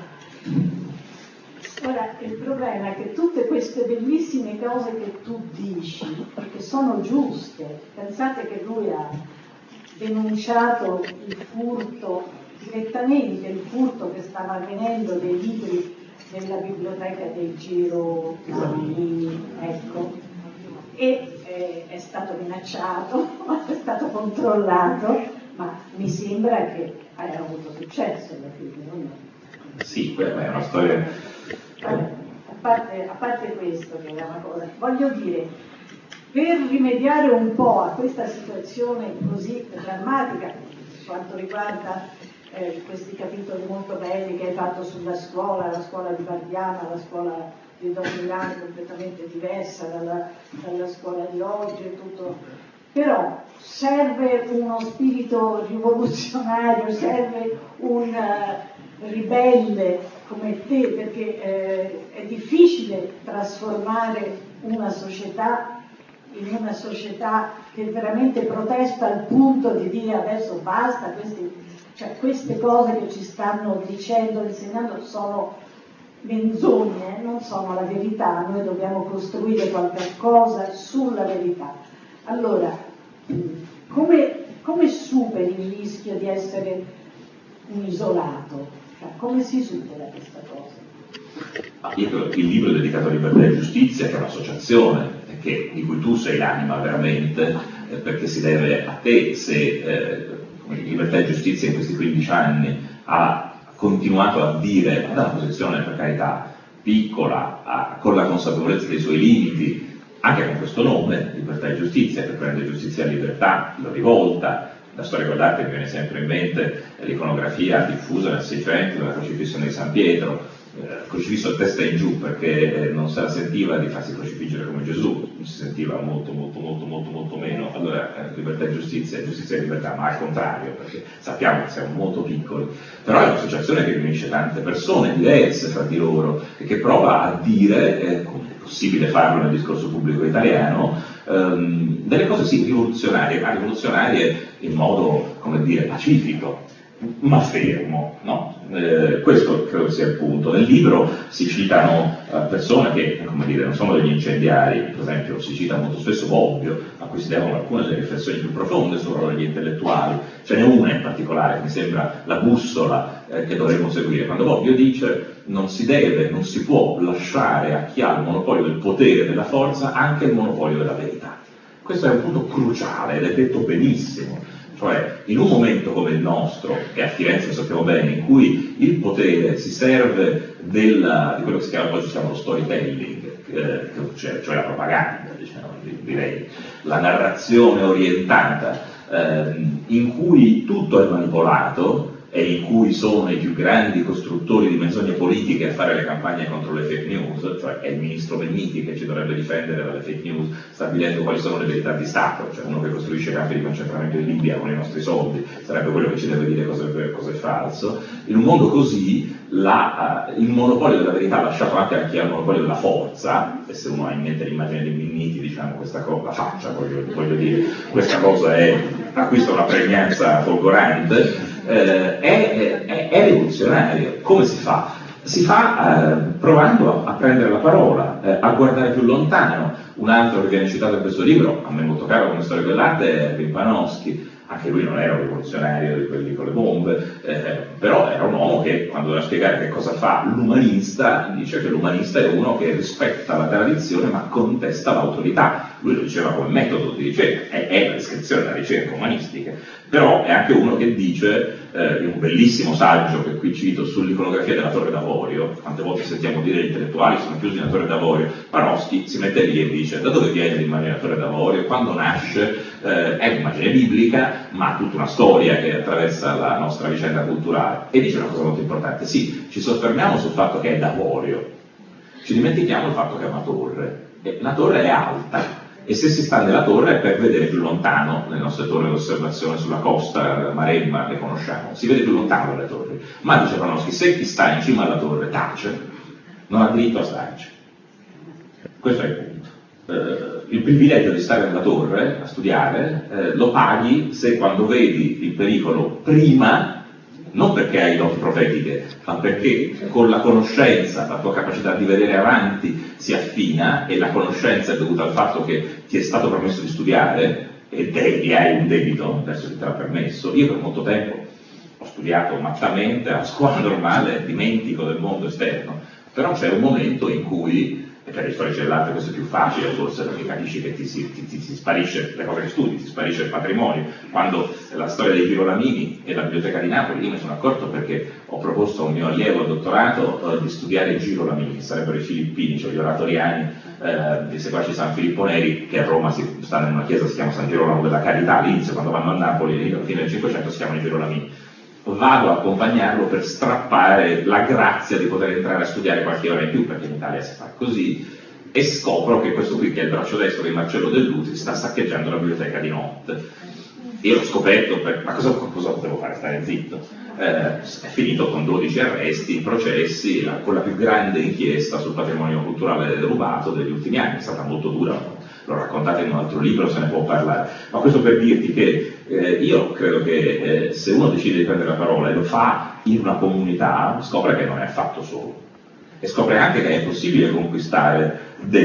Ora, il problema è che tutte queste bellissime cose che tu dici, che sono giuste, pensate che lui ha denunciato il furto, direttamente il furto che stava avvenendo dei libri nella biblioteca dei Girolami, ecco, e è stato minacciato, è stato controllato, ma mi sembra che abbia avuto successo alla fine, non è? Sì, quella è una storia. A parte questo, che è una cosa, voglio dire, per rimediare un po' a questa situazione così drammatica, per quanto riguarda questi capitoli molto belli che hai fatto sulla scuola, la scuola di Barbiana, la scuola di Don Milano, completamente diversa dalla scuola di oggi e tutto, però serve uno spirito rivoluzionario, serve un ribelle come te, perché è difficile trasformare una società in una società che veramente protesta al punto di dire adesso basta, queste cose che ci stanno dicendo, insegnando sono menzogne, non sono la verità, noi dobbiamo costruire qualcosa sulla verità. Allora, come superi il rischio di essere un isolato? Come si supera questa cosa? Il libro è dedicato a Libertà e Giustizia, che è un'associazione di cui tu sei l'anima veramente, perché si deve a te se Libertà e Giustizia in questi 15 anni ha continuato a dire, da una posizione per carità piccola, con la consapevolezza dei suoi limiti, anche con questo nome, Libertà e Giustizia, che prende giustizia e libertà, la rivolta, La storia dell'arte mi viene sempre in mente l'iconografia diffusa nel Seicento della crocifissione di San Pietro, crocifisso a testa in giù perché non se la sentiva di farsi crocifiggere come Gesù, si sentiva molto meno. Allora libertà e giustizia e libertà, ma al contrario, perché sappiamo che siamo molto piccoli, però è un'associazione che riunisce tante persone diverse fra di loro e che prova a dire, come è possibile farlo nel discorso pubblico italiano, delle cose sì rivoluzionarie in modo, come dire, pacifico, ma fermo, no? Questo credo sia il punto. Nel libro si citano persone che, come dire, non sono degli incendiari, per esempio si cita molto spesso Bobbio, a cui si devono alcune delle riflessioni più profonde sul ruolo degli intellettuali. Ce n'è una in particolare che mi sembra la bussola che dovremmo seguire, quando Bobbio dice non si può lasciare a chi ha il monopolio del potere e della forza anche il monopolio della verità. Questo è un punto cruciale ed è detto benissimo. Cioè, in un momento come il nostro, e a Firenze lo sappiamo bene, in cui il potere si serve di quello che oggi si chiama lo storytelling, cioè la propaganda, diciamo, direi, la narrazione orientata, in cui tutto è manipolato e in cui sono i più grandi costruttori di menzogne politiche a fare le campagne contro le fake news, cioè è il ministro Minniti che ci dovrebbe difendere dalle fake news, stabilendo quali sono le verità di Stato, cioè uno che costruisce campi di concentramento in Libia con i nostri soldi, sarebbe quello che ci deve dire cosa è falso. In un mondo così il monopolio della verità lasciato anche a chi ha il monopolio della forza, e se uno ha in mente l'immagine di Minniti, diciamo questa cosa, la faccia voglio dire, questa cosa acquista una pregnanza folgorante, è rivoluzionario. Come si fa? Si fa provando a prendere la parola, a guardare più lontano. Un altro che viene citato in questo libro, a me molto caro come storia dell'arte, è Rimpanowski. Anche lui non era un rivoluzionario di quelli con le bombe, però era un uomo che, quando doveva spiegare che cosa fa l'umanista, dice che l'umanista è uno che rispetta la tradizione ma contesta l'autorità. Lui lo diceva come metodo di ricerca, è la descrizione della ricerca umanistica, però è anche uno che dice, in un bellissimo saggio che qui cito sull'iconografia della Torre d'Avorio, quante volte sentiamo dire gli intellettuali sono chiusi nella Torre d'Avorio, Panofsky si mette lì e dice da dove viene l'immagine della Torre d'Avorio, quando nasce, è un'immagine biblica, ma ha tutta una storia che attraversa la nostra vicenda culturale. E dice una cosa molto importante, sì, ci soffermiamo sul fatto che è d'avorio, ci dimentichiamo il fatto che è una torre, e la torre è alta, e se si sta nella torre è per vedere più lontano. Le nostre torri d'osservazione sulla costa, Maremma, le conosciamo, si vede più lontano dalle torri, ma dice Panofsky, se chi sta in cima alla torre tace, non ha diritto a starci. Questo è il punto. Il privilegio di stare nella torre a studiare lo paghi se quando vedi il pericolo prima, non perché hai doti profetiche, ma perché con la conoscenza, la tua capacità di vedere avanti si affina, e la conoscenza è dovuta al fatto che ti è stato permesso di studiare e hai un debito verso chi te l'ha permesso. Io per molto tempo ho studiato mattamente a scuola normale, dimentico del mondo esterno, però c'è un momento in cui, e per le storie dell'arte questo è più facile forse, perché capisci che ti sparisce le cose che studi, ti sparisce il patrimonio. Quando la storia dei girolamini e la biblioteca di Napoli, io mi sono accorto perché ho proposto a un mio allievo al dottorato di studiare i girolamini, che sarebbero i filippini, cioè gli oratoriani dei seguaci San Filippo Neri, che a Roma stanno in una chiesa che si chiama San Girolamo della Carità, all'inizio, quando vanno a Napoli, alla fine del Cinquecento, si chiamano i girolamini. Vado a accompagnarlo per strappare la grazia di poter entrare a studiare qualche ora in più, perché in Italia si fa così, e scopro che questo qui, che è il braccio destro di Marcello Dell'Utri, sta saccheggiando la biblioteca di notte. Io l'ho scoperto, ma cosa potevo fare? Stare zitto. È finito con 12 arresti, processi, con la più grande inchiesta sul patrimonio culturale derubato degli ultimi anni. È stata molto dura, l'ho raccontata in un altro libro, se ne può parlare, ma questo per dirti che io credo che se uno decide di prendere la parola e lo fa in una comunità, scopre che non è affatto solo, e scopre anche che è possibile conquistare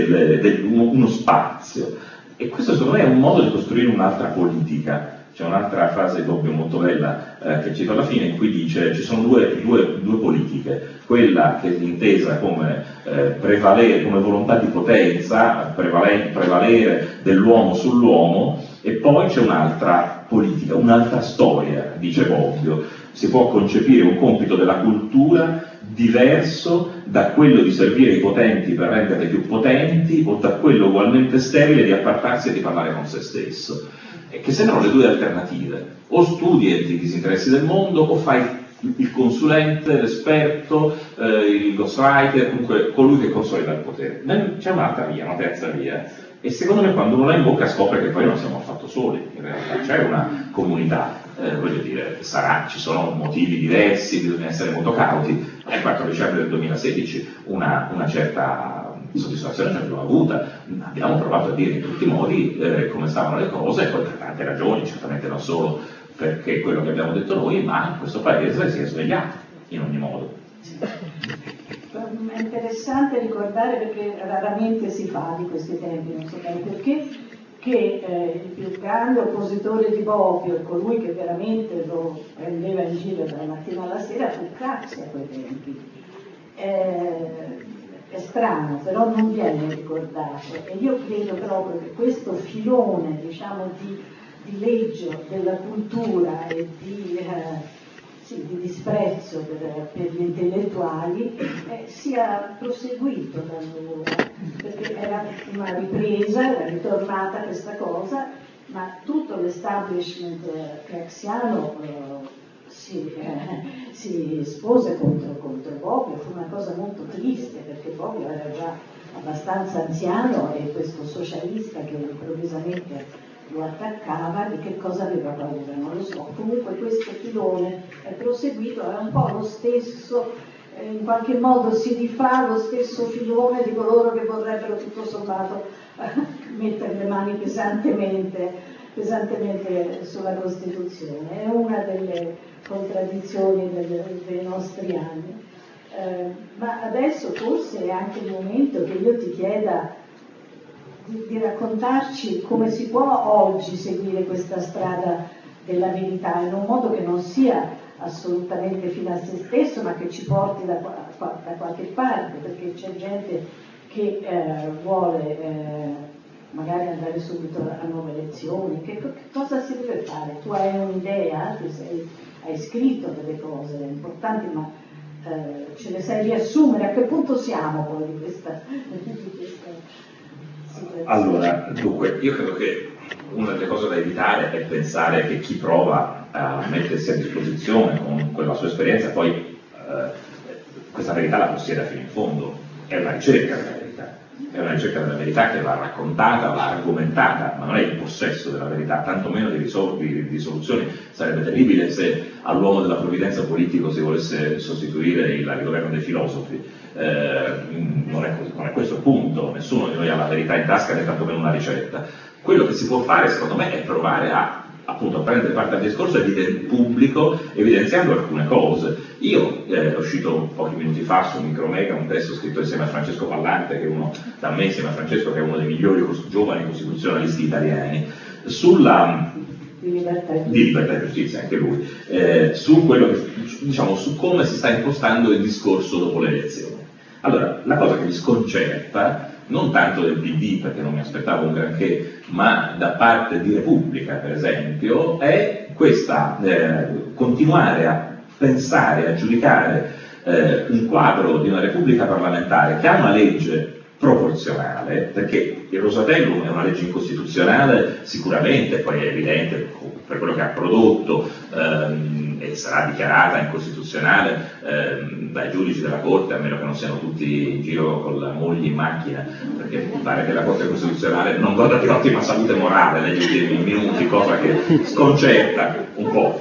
uno spazio, e questo secondo me è un modo di costruire un'altra politica. C'è un'altra frase di Bobbio molto bella che cito alla fine, in cui dice ci sono due politiche, quella che è intesa come prevalere, come volontà di potenza, prevalere dell'uomo sull'uomo, e poi c'è un'altra politica, un'altra storia, dice Bobbio. Si può concepire un compito della cultura diverso da quello di servire i potenti per renderli più potenti, o da quello ugualmente sterile di appartarsi e di parlare con se stesso. è che sembrano le due alternative: o studi i disinteressi del mondo o fai il consulente, l'esperto, il ghostwriter, comunque colui che consolida il potere. C'è un'altra via, una terza via, e secondo me quando uno la imbocca scopre che poi non siamo affatto soli, in realtà c'è una comunità, voglio dire, ci sono motivi diversi, bisogna essere molto cauti. Il 4 dicembre del 2016 una certa soddisfazione ce l'abbiamo avuta, abbiamo provato a dire in tutti i modi come stavano le cose, e poi per tante ragioni, certamente non solo perché quello che abbiamo detto noi, ma in questo paese si è svegliato in ogni modo. È interessante ricordare, perché raramente si fa di questi tempi, non so bene perché, che il più grande oppositore di Bobbio, colui che veramente lo prendeva in giro dalla mattina alla sera, fu Craxi a quei tempi. È strano, però non viene ricordato, e io credo proprio che questo filone, diciamo, di leggio della cultura e di disprezzo per gli intellettuali sia proseguito da allora, perché era una ripresa, era ritornata questa cosa, ma tutto l'establishment craxiano si espose contro Bobbio. Fu una cosa molto triste, perché Bobbio era già abbastanza anziano e questo socialista che improvvisamente lo attaccava, di che cosa aveva paura, non lo so. Comunque questo filone è proseguito, è un po' lo stesso, in qualche modo si rifà lo stesso filone di coloro che vorrebbero tutto sommato mettere le mani pesantemente sulla Costituzione. È una delle contraddizioni dei nostri anni. Ma adesso forse è anche il momento che io ti chieda di raccontarci come si può oggi seguire questa strada della verità, in un modo che non sia assolutamente fine a se stesso, ma che ci porti da qualche parte, perché c'è gente che vuole magari andare subito a nuove elezioni. Che cosa si deve fare? Tu hai un'idea, hai scritto delle cose importanti, ma ce le sai riassumere? A che punto siamo poi di questa Allora, dunque, io credo che una delle cose da evitare è pensare che chi prova a mettersi a disposizione con quella sua esperienza poi questa verità la possieda fino in fondo. È una ricerca della verità, è una ricerca della verità che va raccontata, va argomentata, ma non è il possesso della verità, tantomeno di soluzioni. Sarebbe terribile se all'uomo della provvidenza politico si volesse sostituire il governo dei filosofi. Non è questo il punto, nessuno di noi ha la verità in tasca né tantomeno una ricetta. Quello che si può fare, secondo me, è provare a prendere parte al discorso pubblico, evidenziando alcune cose. Io è uscito pochi minuti fa su Micromega un testo scritto insieme a Francesco Pallante, da me insieme a Francesco, che è uno dei migliori giovani costituzionalisti italiani, di libertà e giustizia, anche lui, su quello che, diciamo, su come si sta impostando il discorso dopo le elezioni. Allora, la cosa che mi sconcerta, non tanto del PD, perché non mi aspettavo un granché, ma da parte di Repubblica, per esempio, è questa continuare a pensare, a giudicare un quadro di una Repubblica parlamentare che ha una legge proporzionale, perché il Rosatellum è una legge incostituzionale sicuramente, poi è evidente per quello che ha prodotto, e sarà dichiarata incostituzionale dai giudici della Corte, a meno che non siano tutti in giro con la moglie in macchina, perché mi pare che la Corte Costituzionale non goda di ottima salute morale negli ultimi minuti, cosa che sconcerta un po'.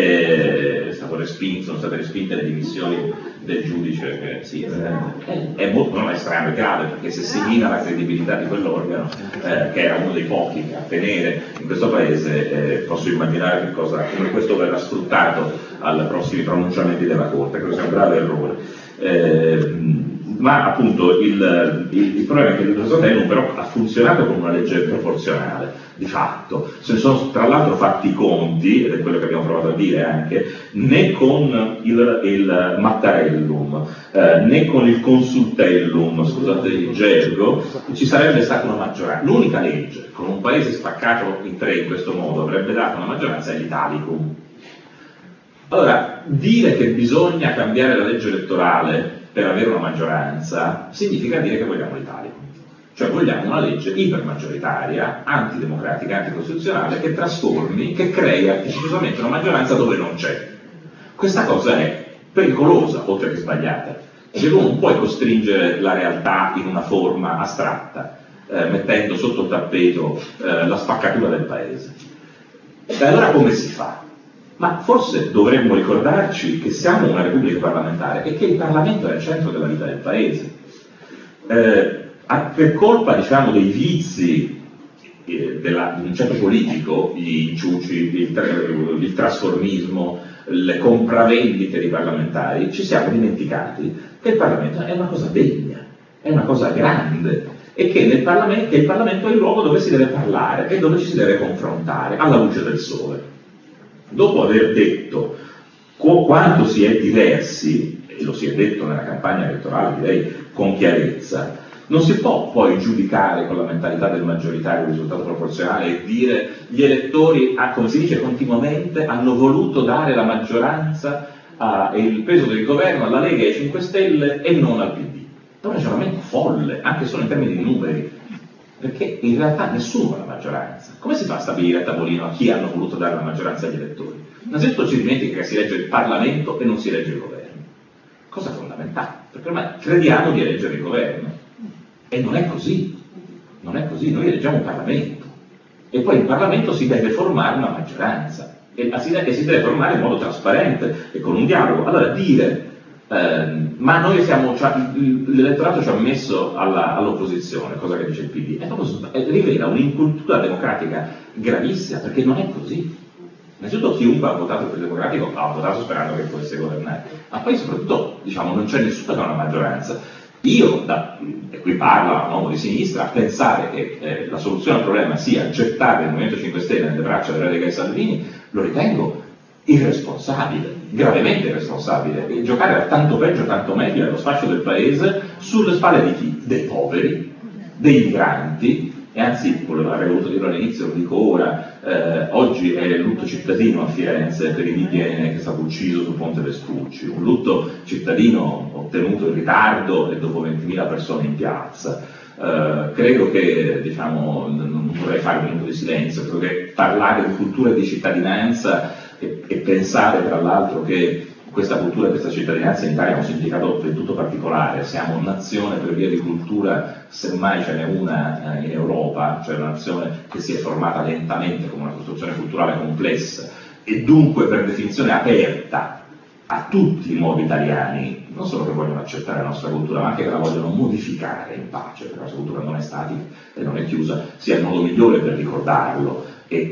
Sono state respinte le dimissioni del giudice, che sì, non è strano, è grave, perché se si mina la credibilità di quell'organo, che era uno dei pochi a tenere in questo paese, posso immaginare come questo verrà sfruttato ai prossimi pronunciamenti della Corte. Credo sia un grave errore. Ma appunto il problema è che il Rosatellum però ha funzionato con una legge proporzionale, di fatto. Se ne sono tra l'altro fatti i conti, ed è quello che abbiamo provato a dire anche, né con il Mattarellum, né con il Consultellum, scusate il gergo, ci sarebbe stata una maggioranza. L'unica legge con un paese spaccato in tre in questo modo avrebbe dato una maggioranza è l'Italicum. Allora, dire che bisogna cambiare la legge elettorale per avere una maggioranza significa dire che vogliamo l'Italicum. Cioè vogliamo una legge ipermaggioritaria, antidemocratica, anticostituzionale, che trasformi, che crei artificiosamente una maggioranza dove non c'è. Questa cosa è pericolosa, oltre che sbagliata, perché tu non puoi costringere la realtà in una forma astratta, mettendo sotto il tappeto la spaccatura del paese. E allora come si fa? Ma forse dovremmo ricordarci che siamo una repubblica parlamentare e che il Parlamento è al centro della vita del paese. Per colpa, diciamo, dei vizi di un certo politico, gli inciuci, il trasformismo, le compravendite dei parlamentari, ci siamo dimenticati che il Parlamento è una cosa degna, è una cosa grande, e che il Parlamento è il luogo dove si deve parlare e dove ci si deve confrontare alla luce del sole. Dopo aver detto quanto si è diversi, e lo si è detto nella campagna elettorale, direi con chiarezza, non si può poi giudicare con la mentalità del maggioritario il risultato proporzionale e dire gli elettori, come si dice continuamente, hanno voluto dare la maggioranza e il peso del governo alla Lega e ai 5 Stelle e non al PD. È un ragionamento folle, anche solo in termini di numeri, perché in realtà nessuno ha la maggioranza. Come si fa a stabilire a tavolino a chi hanno voluto dare la maggioranza agli elettori? Innanzitutto ci dimentica che si legge il Parlamento e non si legge il governo, cosa fondamentale, perché ormai crediamo di eleggere il governo. E non è così, non è così, noi eleggiamo un Parlamento e poi in Parlamento si deve formare una maggioranza e si deve formare in modo trasparente e con un dialogo. Allora dire, ma noi siamo, l'elettorato ci ha messo all'opposizione, cosa che dice il PD, rivela un'incultura democratica gravissima, perché non è così. Innanzitutto chiunque ha votato per il democratico ha votato sperando che potesse governare, ma poi soprattutto, diciamo, non c'è nessuno che ha una maggioranza. Io, e qui parla un uomo di sinistra, a pensare che la soluzione al problema sia gettare il Movimento 5 Stelle nelle braccia della Lega e Salvini, lo ritengo irresponsabile, gravemente irresponsabile, e giocare a tanto peggio, tanto meglio allo sfascio del paese sulle spalle di chi? Dei poveri, dei migranti, e anzi, avrei voluto dirlo all'inizio, lo dico ora, oggi è il lutto cittadino a Firenze per Idiene che è stato ucciso sul Ponte Vespucci, un lutto cittadino ottenuto in ritardo e dopo 20.000 persone in piazza. Credo che, diciamo, non vorrei fare un minuto di silenzio, credo che parlare di cultura di cittadinanza e pensare tra l'altro che questa cultura e questa cittadinanza in Italia ha un significato del tutto particolare, siamo nazione per via di cultura, semmai ce n'è una in Europa, cioè una nazione che si è formata lentamente come una costruzione culturale complessa e dunque per definizione aperta a tutti i nuovi italiani, non solo che vogliono accettare la nostra cultura, ma anche che la vogliono modificare in pace, perché la nostra cultura non è statica e non è chiusa, sia il modo migliore per ricordarlo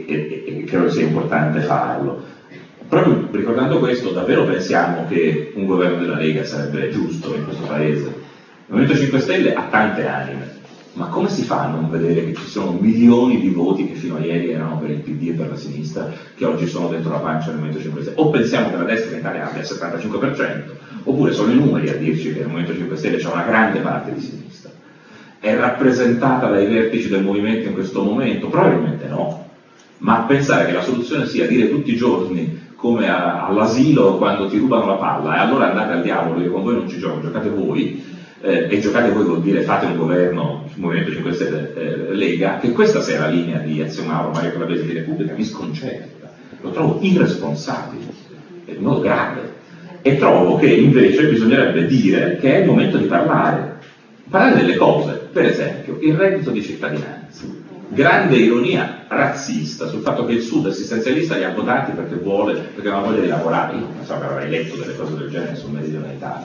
e credo che sia importante farlo. Proprio ricordando questo, davvero pensiamo che un governo della Lega sarebbe giusto in questo paese? Il Movimento 5 Stelle ha tante anime, ma come si fa a non vedere che ci sono milioni di voti che fino a ieri erano per il PD e per la sinistra, che oggi sono dentro la pancia del Movimento 5 Stelle? O pensiamo che la destra in Italia abbia il 75%, oppure sono i numeri a dirci che il Movimento 5 Stelle c'è una grande parte di sinistra. È rappresentata dai vertici del movimento in questo momento? Probabilmente no, ma pensare che la soluzione sia dire tutti i giorni come all'asilo quando ti rubano la palla e allora andate al diavolo, io con voi non ci gioco, giocate voi, e giocate voi vuol dire fate un governo, Movimento 5 Stelle Lega, che questa sia la linea di Ezio Mauro, Mario Calabresi di Repubblica, mi sconcerta, lo trovo irresponsabile, in modo grave, e trovo che invece bisognerebbe dire che è il momento di parlare delle cose, per esempio il reddito di cittadinanza. Grande ironia razzista sul fatto che il Sud assistenzialista li ha votati perché non ha voglia di lavorare. Io non so che avrei letto delle cose del genere sul Meridione d'Italia.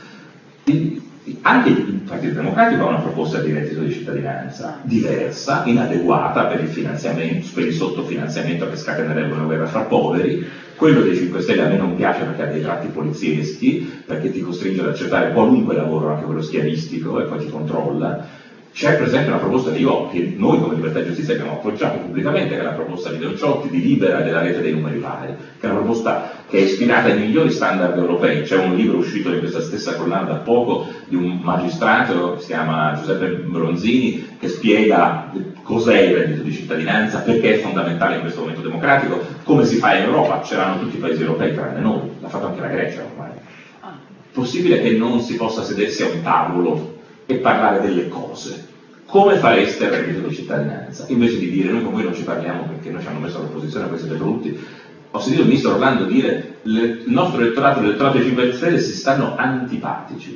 Anche il Partito Democratico ha una proposta di reddito di cittadinanza diversa, inadeguata per il finanziamento, per il sottofinanziamento che scatenerebbe una guerra fra poveri. Quello dei 5 Stelle a me non piace perché ha dei tratti polizieschi, perché ti costringe ad accettare qualunque lavoro, anche quello schiavistico, e poi ti controlla. C'è per esempio una proposta che noi come Libertà e Giustizia abbiamo appoggiato pubblicamente, che è la proposta di Del Ciotti di Libera della rete dei numeri pari, che è una proposta che è ispirata ai migliori standard europei. C'è un libro uscito in questa stessa collana da poco di un magistrato che si chiama Giuseppe Bronzini, che spiega cos'è il reddito di cittadinanza, perché è fondamentale in questo momento democratico, come si fa in Europa. C'erano tutti i paesi europei tranne noi, l'ha fatto anche la Grecia ormai. Possibile che non si possa sedersi a un tavolo e parlare delle cose, come fareste il reddito di cittadinanza? Invece di dire noi con voi non ci parliamo perché noi ci hanno messo all'opposizione, questi siete brutti. Ho sentito il ministro Orlando dire il nostro elettorato, l'elettorato dei 5 Stelle si stanno antipatici.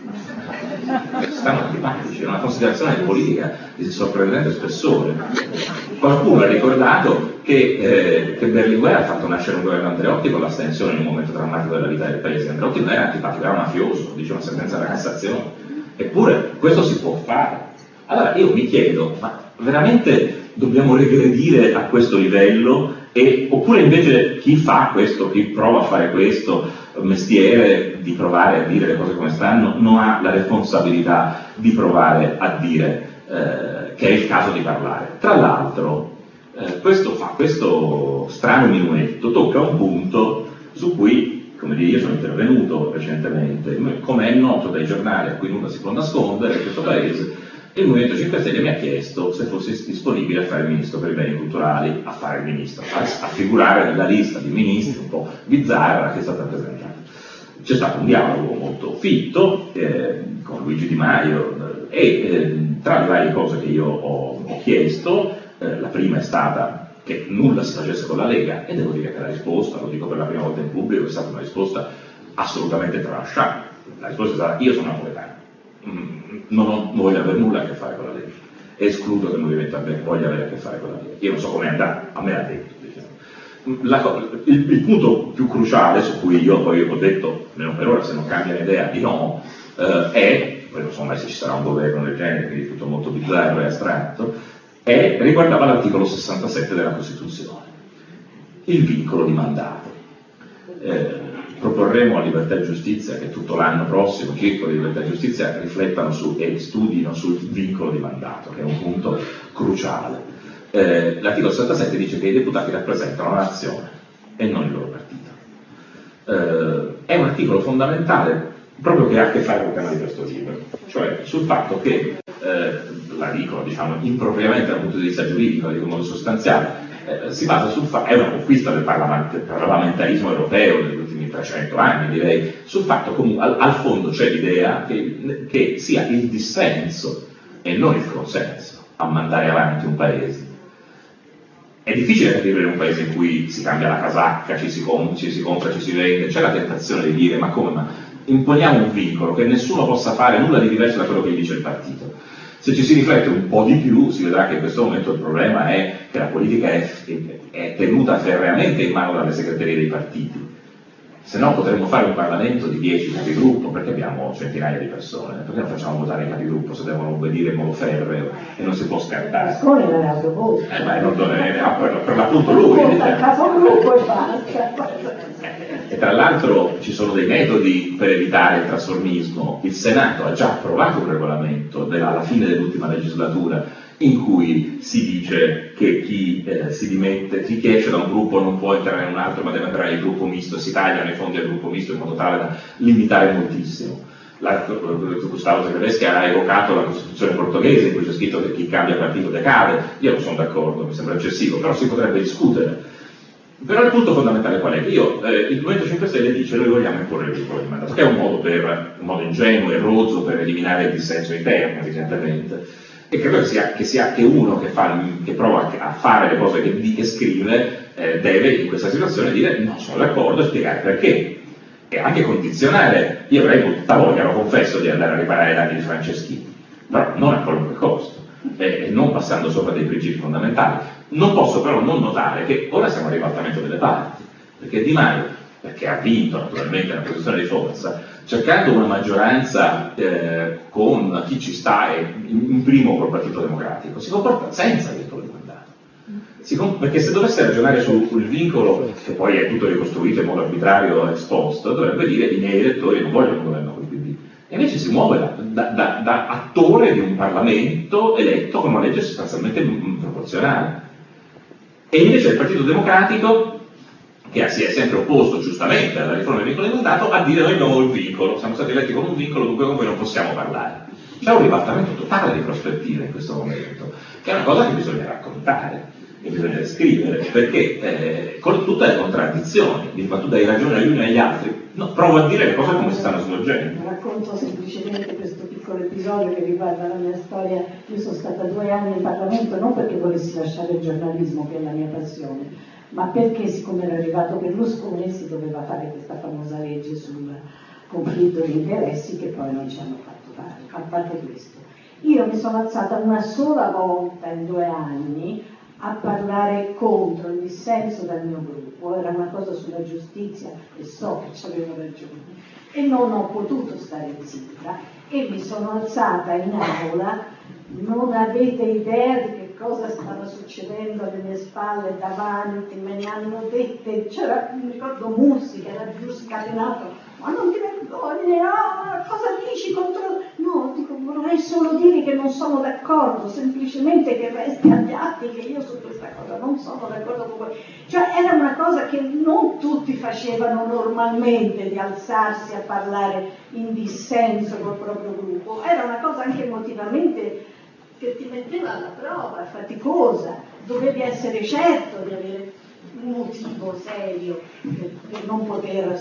Stanno antipatici, è una considerazione politica di sorprendente spessore. Qualcuno ha ricordato che Berlinguer ha fatto nascere un governo Andreotti con l'astensione in un momento drammatico della vita del paese. Andreotti non era antipatico, era mafioso, dice una sentenza della Cassazione. Eppure questo si può fare. Allora io mi chiedo, ma veramente dobbiamo regredire a questo livello? Oppure invece chi fa questo, chi prova a fare questo mestiere di provare a dire le cose come stanno, non ha la responsabilità di provare a dire che è il caso di parlare. Tra l'altro questo strano minuetto tocca un punto su cui, come dire, io sono intervenuto recentemente, come è noto dai giornali a cui nulla si può nascondere in questo paese. Il Movimento 5 Stelle mi ha chiesto se fossi disponibile a fare il ministro per i beni culturali, a fare il ministro, a figurare nella lista di ministri un po' bizzarra che è stata presentata. C'è stato un dialogo molto fitto con Luigi Di Maio e tra le varie cose che io ho chiesto, la prima è stata che nulla si facesse con la Lega e devo dire che la risposta, lo dico per la prima volta in pubblico, è stata una risposta assolutamente tranchante. La risposta è stata: io sono napoletano. Non voglio avere nulla a che fare con la Lega, escludo che il movimento voglia avere a che fare con la Lega. Io non so come è andata, a me l'ha detto. Diciamo. Il punto più cruciale su cui io poi ho detto, almeno per ora, se non cambia idea di no, poi non so mai se ci sarà un governo del genere, quindi tutto molto bizzarro e astratto, riguardava l'articolo 67 della Costituzione, il vincolo di mandato. Proporremo a Libertà e Giustizia che tutto l'anno prossimo il Circolo di Libertà e Giustizia riflettano e studino sul vincolo di mandato, che è un punto cruciale. L'articolo 67 dice che i deputati rappresentano la nazione e non il loro partito. È un articolo fondamentale proprio che ha a che fare con il tema di questo libro, cioè sul fatto che, la dico diciamo impropriamente dal punto di vista giuridico, la dico in modo sostanziale, si basa sul fatto, è una conquista del parlamentarismo europeo degli ultimi 300 anni, direi, sul fatto che al fondo c'è l'idea che sia il dissenso e non il consenso a mandare avanti un paese. È difficile capire in un paese in cui si cambia la casacca, ci si compra, ci si vende, c'è la tentazione di dire: ma come, ma imponiamo un vincolo che nessuno possa fare nulla di diverso da quello che dice il partito. Se ci si riflette un po' di più si vedrà che in questo momento il problema è che la politica è tenuta ferreamente in mano dalle segreterie dei partiti. Se no potremmo fare un Parlamento di 10 capigruppo, perché abbiamo centinaia di persone, perché non facciamo votare i capigruppo se devono obbedire in modo ferreo e non si può scartare? Ma per l'appunto lui. E tra l'altro ci sono dei metodi per evitare il trasformismo. Il Senato ha già approvato un regolamento alla fine dell'ultima legislatura in cui si dice che chi si dimette, chi esce da un gruppo non può entrare in un altro ma deve entrare nel gruppo misto, si tagliano i fondi al gruppo misto in modo tale da limitare moltissimo. Gustavo Zaccareschi ha evocato la Costituzione portoghese in cui c'è scritto che chi cambia partito decade. Io non sono d'accordo, mi sembra eccessivo, però si potrebbe discutere. Però il punto fondamentale qual è? Il Movimento 5 Stelle dice: noi vogliamo imporre il vincolo di mandato, che è un modo ingenuo e rozzo per eliminare il dissenso interno, evidentemente. E credo che uno che prova a fare le cose che scrive deve in questa situazione dire: non sono d'accordo, e spiegare perché. E anche condizionare. Io avrei tutta voglia, lo confesso, di andare a riparare i danni di Franceschini, però non a qualunque costo, e non passando sopra dei principi fondamentali. Non posso però non notare che ora siamo al ribaltamento delle parti, perché Di Maio, perché ha vinto naturalmente una posizione di forza, cercando una maggioranza con chi ci sta e in primo col Partito Democratico, si comporta senza vincolo di mandato. Perché se dovesse ragionare sul vincolo, che poi è tutto ricostruito in modo arbitrario ex post, dovrebbe dire: i miei elettori non vogliono un governo col PD. E invece si muove da attore di un Parlamento eletto con una legge sostanzialmente proporzionale. E invece il Partito Democratico, che si è sempre opposto giustamente alla riforma del vincolo di mandato, a dire: noi abbiamo il vincolo, siamo stati eletti con un vincolo, dunque con voi non possiamo parlare. C'è un ribaltamento totale di prospettive in questo momento, che è una cosa che bisogna raccontare, che bisogna scrivere, perché con tutte le contraddizioni, ma tu dai ragione agli uni e agli altri, no, provo a dire le cose come si stanno svolgendo. Racconto semplicemente questo piccolo piccolo episodio che riguarda la mia storia. Io sono stata 2 anni in Parlamento non perché volessi lasciare il giornalismo, che è la mia passione, ma perché siccome era arrivato Berlusconi si doveva fare questa famosa legge sul conflitto di interessi che poi non ci hanno fatto fare. A parte questo, io mi sono alzata una sola volta in 2 anni a parlare contro il dissenso dal mio gruppo, era una cosa sulla giustizia e so che ci avevo ragione e non ho potuto stare zitta e mi sono alzata in aula, non avete idea di che cosa stava succedendo alle mie spalle davanti, me ne hanno dette, c'era, mi ricordo Mussi che era più scatenato, ma non ti vergogni, cosa dici contro... No, dico, vorrei solo dire che non sono d'accordo, semplicemente che resti agli atti che io su questa cosa non sono d'accordo con voi. Cioè era una cosa che non tutti facevano normalmente, di alzarsi a parlare in dissenso col proprio gruppo, era una cosa anche emotivamente che ti metteva alla prova, faticosa, dovevi essere certo di avere un motivo serio per non poter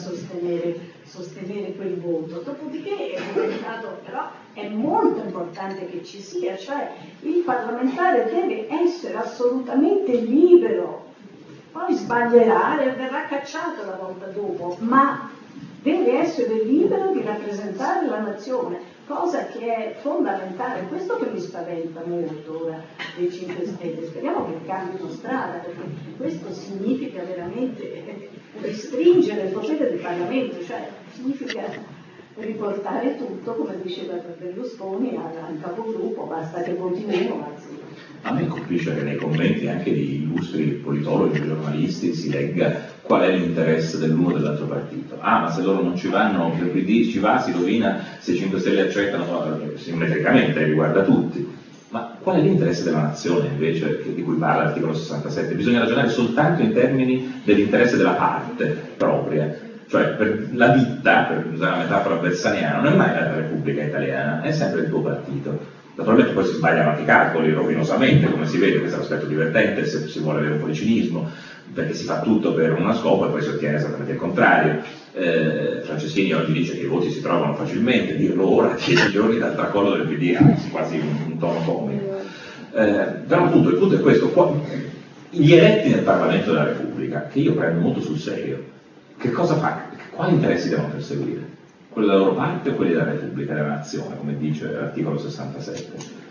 sostenere quel voto. Dopodiché è diventato, però è molto importante che ci sia, cioè il parlamentare deve essere assolutamente libero, poi sbaglierà e verrà cacciato la volta dopo, ma deve essere libero di rappresentare la nazione, cosa che è fondamentale. Questo che mi spaventa molto ora dei 5 Stelle. Speriamo che cambino strada, perché questo significa veramente restringere il potere del Parlamento, cioè significa riportare tutto, come diceva Berlusconi, al capogruppo, basta che voti meno, anzi. A me colpisce che nei commenti anche di illustri politologi e giornalisti si legga qual è l'interesse dell'uno o dell'altro partito. Ah, ma se loro non ci vanno, il PD ci va, si rovina, se i 5 Stelle accettano, simmetricamente riguarda tutti. Ma qual è l'interesse della nazione invece di cui parla l'articolo 67? Bisogna ragionare soltanto in termini dell'interesse della parte propria. Cioè per la ditta, per usare una metafora bersaniana, non è mai la Repubblica Italiana, è sempre il tuo partito. Naturalmente poi si sbagliano anche i calcoli rovinosamente, come si vede, questo è l'aspetto divertente se si vuole avere un po' di cinismo, perché si fa tutto per uno scopo e poi si ottiene esattamente il contrario. Franceschini oggi dice che i voti si trovano facilmente, dirlo ora, 10 giorni dal tracollo del PD, anzi quasi un tono comico. Però appunto il punto è questo, gli eletti nel Parlamento della Repubblica, che io prendo molto sul serio, che cosa fa? Quali interessi devono perseguire? Quelli della loro parte o quelli della Repubblica, della Nazione, come dice l'articolo 67?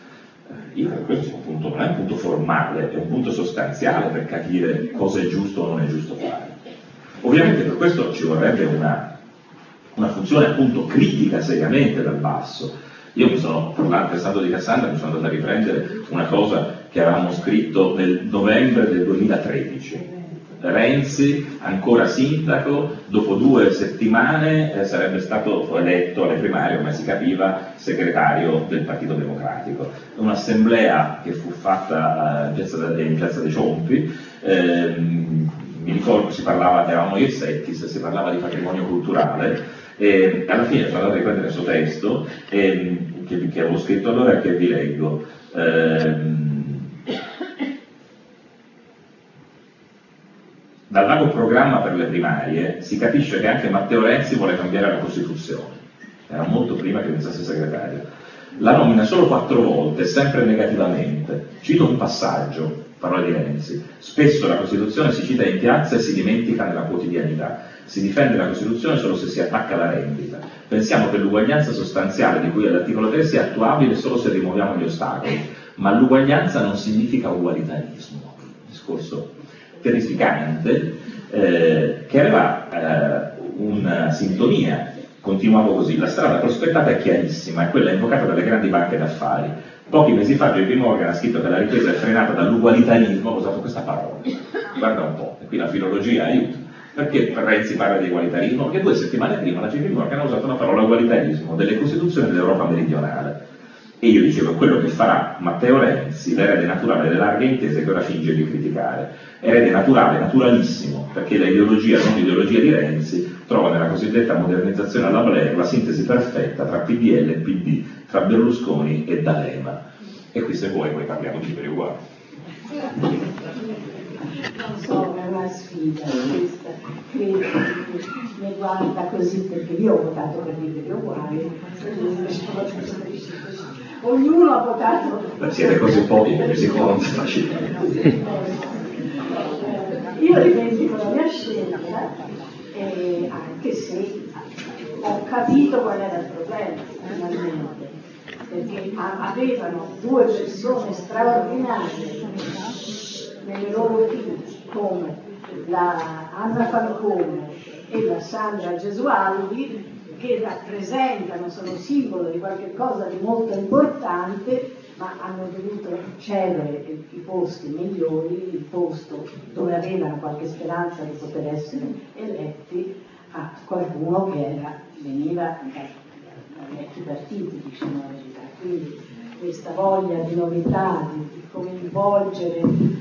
Io credo che questo sia un punto, non è un punto formale, è un punto sostanziale per capire cosa è giusto o non è giusto fare. Ovviamente per questo ci vorrebbe una funzione appunto critica seriamente dal basso. Io pensando di Cassandra, mi sono andato a riprendere una cosa che avevamo scritto nel novembre del 2013. Renzi, ancora sindaco, dopo 2 settimane sarebbe stato eletto alle primarie, come si capiva, segretario del Partito Democratico. Un'assemblea che fu fatta in Piazza dei Ciompi, mi ricordo si parlava, eravamo io e Settis, si parlava di patrimonio culturale, e alla fine sono andato a riprendere il suo testo, che avevo scritto allora e che vi leggo. Dal vago programma per le primarie si capisce che anche Matteo Renzi vuole cambiare la Costituzione. Era molto prima che iniziasse segretario. La nomina solo 4 volte, sempre negativamente. Cito un passaggio, parole di Renzi. Spesso la Costituzione si cita in piazza e si dimentica nella quotidianità. Si difende la Costituzione solo se si attacca la rendita. Pensiamo che l'uguaglianza sostanziale di cui è l'articolo 3 sia attuabile solo se rimuoviamo gli ostacoli. Ma l'uguaglianza non significa ugualitarismo. Discorso terrificante, che aveva una sintonia, continuavo così, la strada prospettata è chiarissima, è quella invocata dalle grandi banche d'affari. Pochi mesi fa JP Morgan ha scritto che la ripresa è frenata dall'ugualitarismo, ha usato questa parola, guarda un po', e qui la filologia aiuta. Perché Renzi parla di egualitarismo? Perché 2 settimane prima la JP Morgan ha usato la parola ugualitarismo delle costituzioni dell'Europa meridionale. E io dicevo, quello che farà Matteo Renzi, l'erede naturale delle larghe intese che ora finge di criticare. Erede naturale, naturalissimo, perché l'ideologia, non l'ideologia di Renzi, trova nella cosiddetta modernizzazione alla Blair la sintesi perfetta tra PDL e PD, tra Berlusconi e D'Alema. E qui se vuoi poi parliamo di liberi uguali. Non so, è una sfida questa, credo che mi guarda così perché io ho votato per liberi uguali, ognuno ha votato. Siete così pochi che mi si conta facilmente. Io rivendico la mia scelta, anche se ho capito qual era il problema, finalmente, perché avevano due persone straordinarie nelle loro team, come la Anna Falcone e la Sandra Gesualdi, che rappresentano, sono simbolo di qualche cosa di molto importante, ma hanno dovuto cedere i posti migliori, il posto dove avevano qualche speranza di poter essere eletti, a qualcuno che veniva dai vecchi partiti, diciamo la verità. Quindi questa voglia di novità, di coinvolgere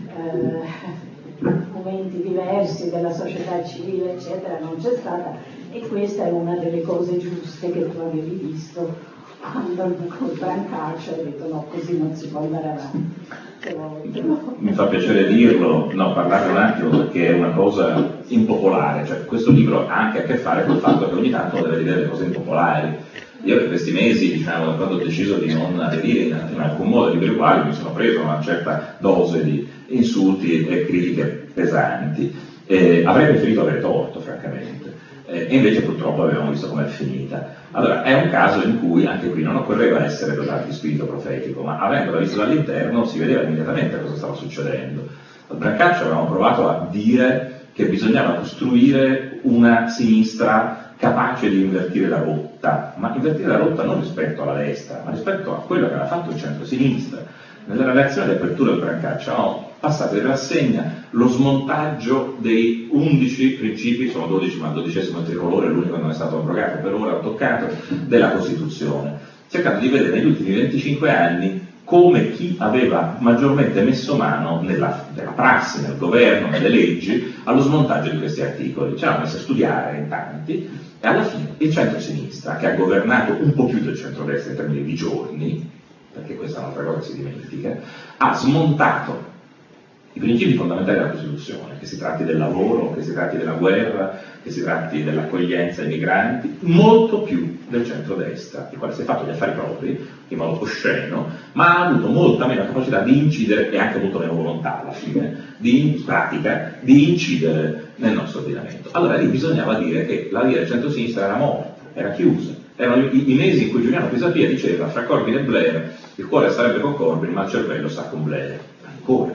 argomenti diversi della società civile, eccetera, non c'è stata, e questa è una delle cose giuste che tu avevi visto quando col Brancaccio hai detto no, così non si può andare avanti. Mi fa piacere dirlo, parlare un attimo, perché è una cosa impopolare, cioè questo libro ha anche a che fare con il fatto che ogni tanto deve dire le cose impopolari. Io in questi mesi, diciamo, quando ho deciso di non aderire in alcun modo ai libri uguali, mi sono preso una certa dose di insulti e critiche pesanti. Avrei preferito avere torto, francamente. E invece purtroppo abbiamo visto com'è finita. Allora, è un caso in cui anche qui non occorreva essere dotati di spirito profetico, ma avendola visto dall'interno si vedeva immediatamente cosa stava succedendo. Al Brancaccio avevamo provato a dire che bisognava costruire una sinistra capace di invertire la rotta, ma invertire la rotta non rispetto alla destra, ma rispetto a quello che aveva fatto il centro-sinistra. Nella relazione di apertura del Brancaccio ho passato in rassegna lo smontaggio dei 11 principi, sono 12 ma il 12° tricolore, l'unico che non è stato abrogato per ora, ho toccato, della Costituzione, cercando di vedere negli ultimi 25 anni come chi aveva maggiormente messo mano nella prassi, nel governo, nelle leggi, allo smontaggio di questi articoli. Ci hanno messo a studiare in tanti, e alla fine il centro-sinistra, che ha governato un po' più del centro-destra in termini di giorni, perché questa è un'altra cosa che si dimentica, ha smontato i principi fondamentali della Costituzione, che si tratti del lavoro, che si tratti della guerra, che si tratti dell'accoglienza ai migranti, molto più del centrodestra, il quale si è fatto gli affari propri, in modo osceno, ma ha avuto molta meno capacità di incidere, e anche molto meno volontà alla fine, in pratica, di incidere nel nostro ordinamento. Allora lì bisognava dire che la via del centro-sinistra era morta, era chiusa. Erano i mesi in cui Giuliano Pisapia diceva fra Corbyn e Blair, il cuore sarebbe con Corbyn, ma il cervello sta con Blair. Ancora.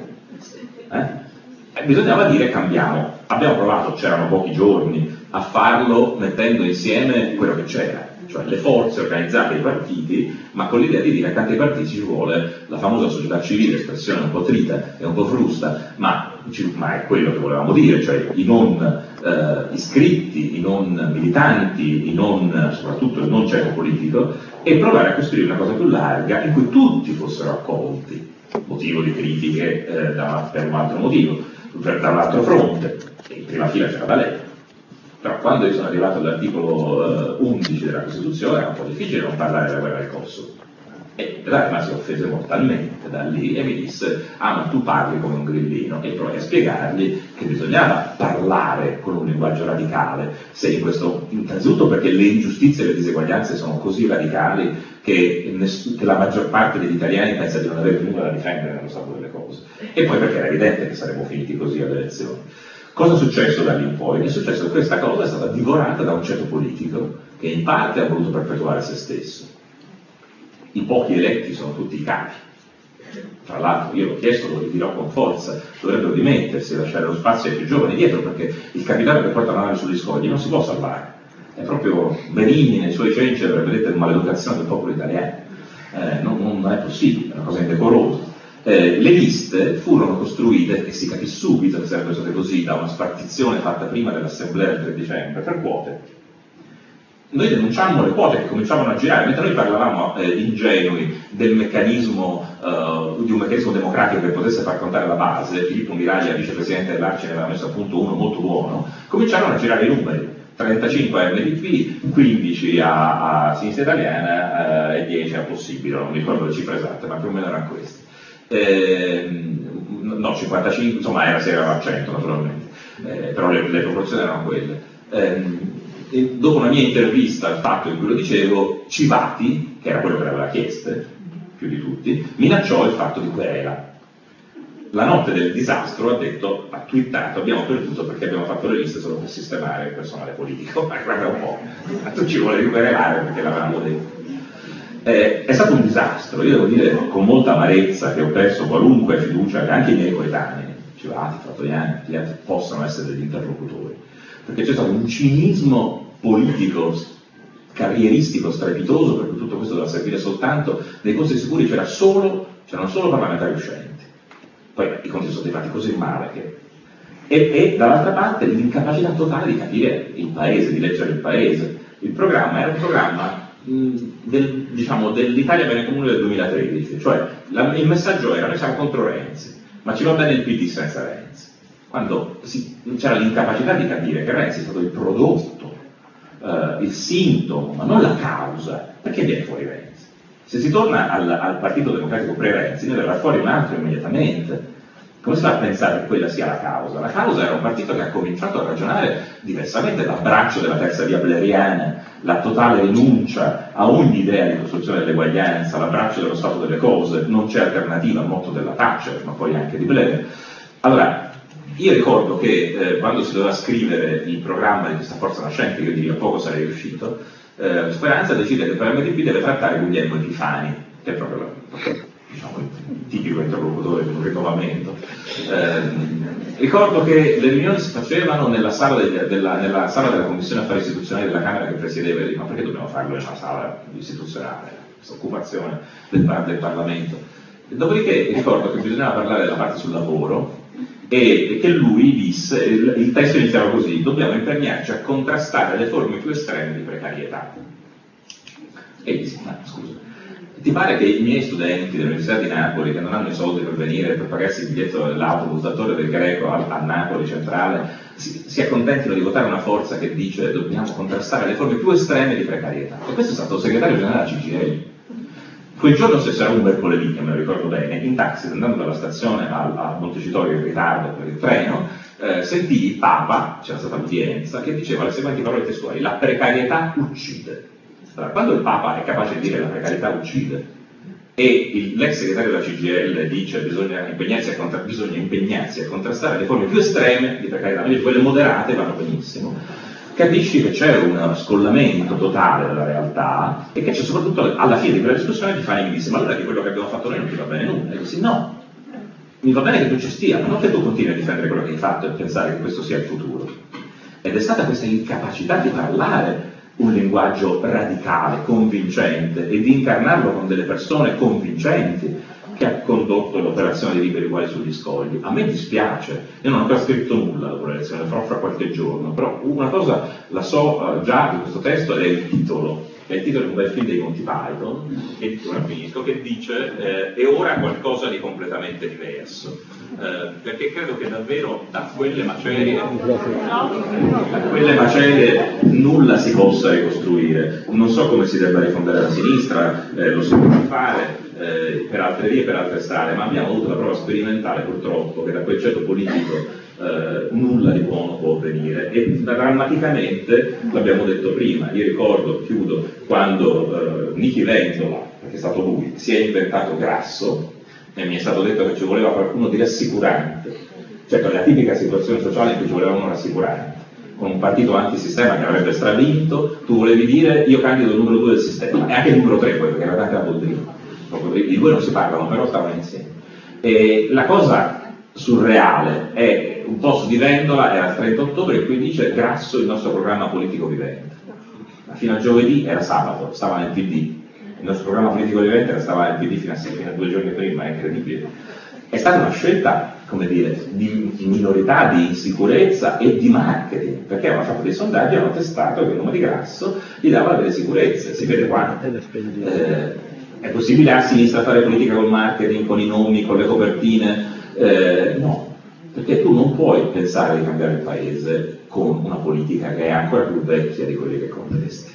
Bisognava dire cambiamo. Abbiamo provato, c'erano pochi giorni, a farlo mettendo insieme quello che c'era, cioè le forze organizzate dei partiti, ma con l'idea di dire che anche ai partiti ci vuole la famosa società civile, espressione un po' trita e un po' frusta, ma è quello che volevamo dire, cioè i non iscritti, i non militanti, soprattutto il non cieco politico, e provare a costruire una cosa più larga in cui tutti fossero accolti, motivo di critiche per un altro motivo, da un altro fronte, e in prima fila c'era D'Alema. Però quando io sono arrivato all'articolo 11 della Costituzione era un po' difficile non parlare della guerra del Kosovo. E D'Alema si offese mortalmente da lì e mi disse: ah, ma tu parli come un grillino. E provai a spiegargli che bisognava parlare con un linguaggio radicale, se in questo, innanzitutto perché le ingiustizie e le diseguaglianze sono così radicali che la maggior parte degli italiani pensa di non avere nulla da difendere nello stato delle cose, e poi perché era evidente che saremmo finiti così alle elezioni. Cosa è successo da lì in poi? È successo che questa cosa è stata divorata da un ceto politico che in parte ha voluto perpetuare se stesso. I pochi eletti sono tutti i capi. Tra l'altro io l'ho chiesto, lo dirò con forza, dovrebbero dimettersi e lasciare lo spazio ai più giovani dietro, perché il capitano che porta la nave sugli scogli non si può salvare. È proprio Benigni nei suoi cenci avrebbe detto il maleducazione del popolo italiano. Non è possibile, è una cosa indecorosa. Le liste furono costruite, e si capì subito che sarebbero state così, da una spartizione fatta prima dell'assemblea del 3 dicembre, per quote. Noi denunciammo le quote che cominciavano a girare, mentre noi parlavamo ingenui del meccanismo, di un meccanismo democratico che potesse far contare la base. Filippo Miraglia, vicepresidente dell'Arci, ne aveva messo a punto uno molto buono. Cominciarono a girare i numeri: 35 a MDP, 15 a Sinistra Italiana e 10 a Possibile, non mi ricordo le cifre esatte, ma più o meno erano queste. no, 55, insomma si era a 100 naturalmente, però le proporzioni erano quelle. E dopo una mia intervista al Fatto in cui lo dicevo, Civati, che era quello che l'aveva chieste, più di tutti, minacciò il fatto di querela. La notte del disastro ha twittato: abbiamo perduto perché abbiamo fatto le liste solo per sistemare il personale politico. Ma guarda un po', ma tu ci volevi querelare perché l'avevamo detto. È stato un disastro, io devo dire con molta amarezza che ho perso qualunque fiducia che anche i miei coetanei, Civati, Fattoiani, gli altri, possano essere degli interlocutori, perché c'è stato un cinismo politico, carrieristico, strepitoso, per cui tutto questo doveva servire soltanto dei conti sicuri, c'erano solo parlamentari uscenti. Poi i conti sono stati fatti così male che... E dall'altra parte l'incapacità totale di capire il paese, di leggere il paese. Il programma era un programma dell'Italia Bene Comune del 2013, cioè il messaggio era: noi siamo contro Renzi, ma ci va bene il PD senza Renzi. Quando c'era l'incapacità di capire che Renzi è stato il prodotto, il sintomo, ma non la causa, perché viene fuori Renzi? Se si torna al Partito Democratico pre-Renzi, ne verrà fuori un altro immediatamente. Come si fa a pensare che quella sia la causa? La causa era un partito che ha cominciato a ragionare diversamente, l'abbraccio della terza via bleriana, la totale rinuncia a ogni idea di costruzione dell'eguaglianza, l'abbraccio dello stato delle cose, non c'è alternativa al motto della Thatcher, ma poi anche di Blair. Allora, io ricordo che quando si doveva scrivere il programma di questa forza nascente, io di a poco sarei riuscito, Speranza decide che per MDP deve trattare Guglielmo Epifani, che è proprio il tipico interlocutore di un rinnovamento. Ricordo che le riunioni si facevano nella sala della Commissione Affari Istituzionali della Camera che presiedeva, e dico: ma perché dobbiamo farlo in una sala istituzionale, questa occupazione del Parlamento? Dopodiché ricordo che bisognava parlare della parte sul lavoro e che lui disse, il testo iniziava così: dobbiamo impegnarci a contrastare le forme più estreme di precarietà. E io dissi: ma scusa, ti pare che i miei studenti dell'Università di Napoli, che non hanno i soldi per venire, per pagarsi il biglietto dell'autobus da Torre del Greco a Napoli centrale, si accontentino di votare una forza che dice dobbiamo contrastare le forme più estreme di precarietà? E questo è stato il segretario generale della CGIL. Quel giorno stesso era un mercoledì, che me lo ricordo bene, in taxi andando dalla stazione a Montecitorio in ritardo per il treno, sentii il Papa, c'era stata l'udienza, che diceva le seguenti parole testuali: la precarietà uccide. Allora, quando il Papa è capace di dire la precarietà uccide e l'ex segretario della CGIL dice bisogna impegnarsi a contrastare le forme più estreme di precarietà, quindi quelle moderate vanno benissimo, capisci che c'è uno scollamento totale della realtà e che c'è soprattutto alla fine di quella discussione Epifani mi disse: ma allora di quello che abbiamo fatto noi non ti va bene nulla? E dissi: no, mi va bene che tu ci stia, ma non che tu continui a difendere quello che hai fatto e pensare che questo sia il futuro. Ed è stata questa incapacità di parlare un linguaggio radicale, convincente, e di incarnarlo con delle persone convincenti che ha condotto l'operazione di Liberi Uguali sugli Scogli. A me dispiace, io non ho ancora scritto nulla dopo l'elezione, lo farò fra qualche giorno, però una cosa la so già di questo testo, ed è il titolo. È il titolo di un bel film dei Monty Python, che dice e ora qualcosa di completamente diverso, perché credo che davvero da quelle macerie nulla si possa ricostruire. Non so come si debba rifondere la sinistra, lo si può fare per altre vie, per altre strade, ma abbiamo avuto la prova sperimentale purtroppo che da quel ceto politico nulla di buono può venire, e drammaticamente l'abbiamo detto prima. Io ricordo, chiudo, quando Nichi Vendola, perché è stato lui, si è inventato Grasso e mi è stato detto che ci voleva qualcuno di rassicurante, cioè la tipica situazione sociale in cui ci voleva uno rassicurante, con un partito antisistema che avrebbe stravinto, tu volevi dire io candido il numero 2 del sistema, e anche il numero 3 poi, perché era anche la Boldrini, i due non si parlano, però stavano insieme. E la cosa surreale è un post di Vendola, era il 30 ottobre, e qui dice Grasso il nostro programma politico vivente. Ma fino a giovedì era sabato, stava nel PD, il nostro programma politico vivente stava nel PD fino a 2 giorni prima, è incredibile. È stata una scelta, come dire, di minorità, di insicurezza e di marketing, perché avevano fatto dei sondaggi e hanno testato che il nome di Grasso gli dava delle sicurezze, si vede qua. È possibile a sinistra fare politica col marketing, con i nomi, con le copertine? No, perché tu non puoi pensare di cambiare il paese con una politica che è ancora più vecchia di quelle che contesti.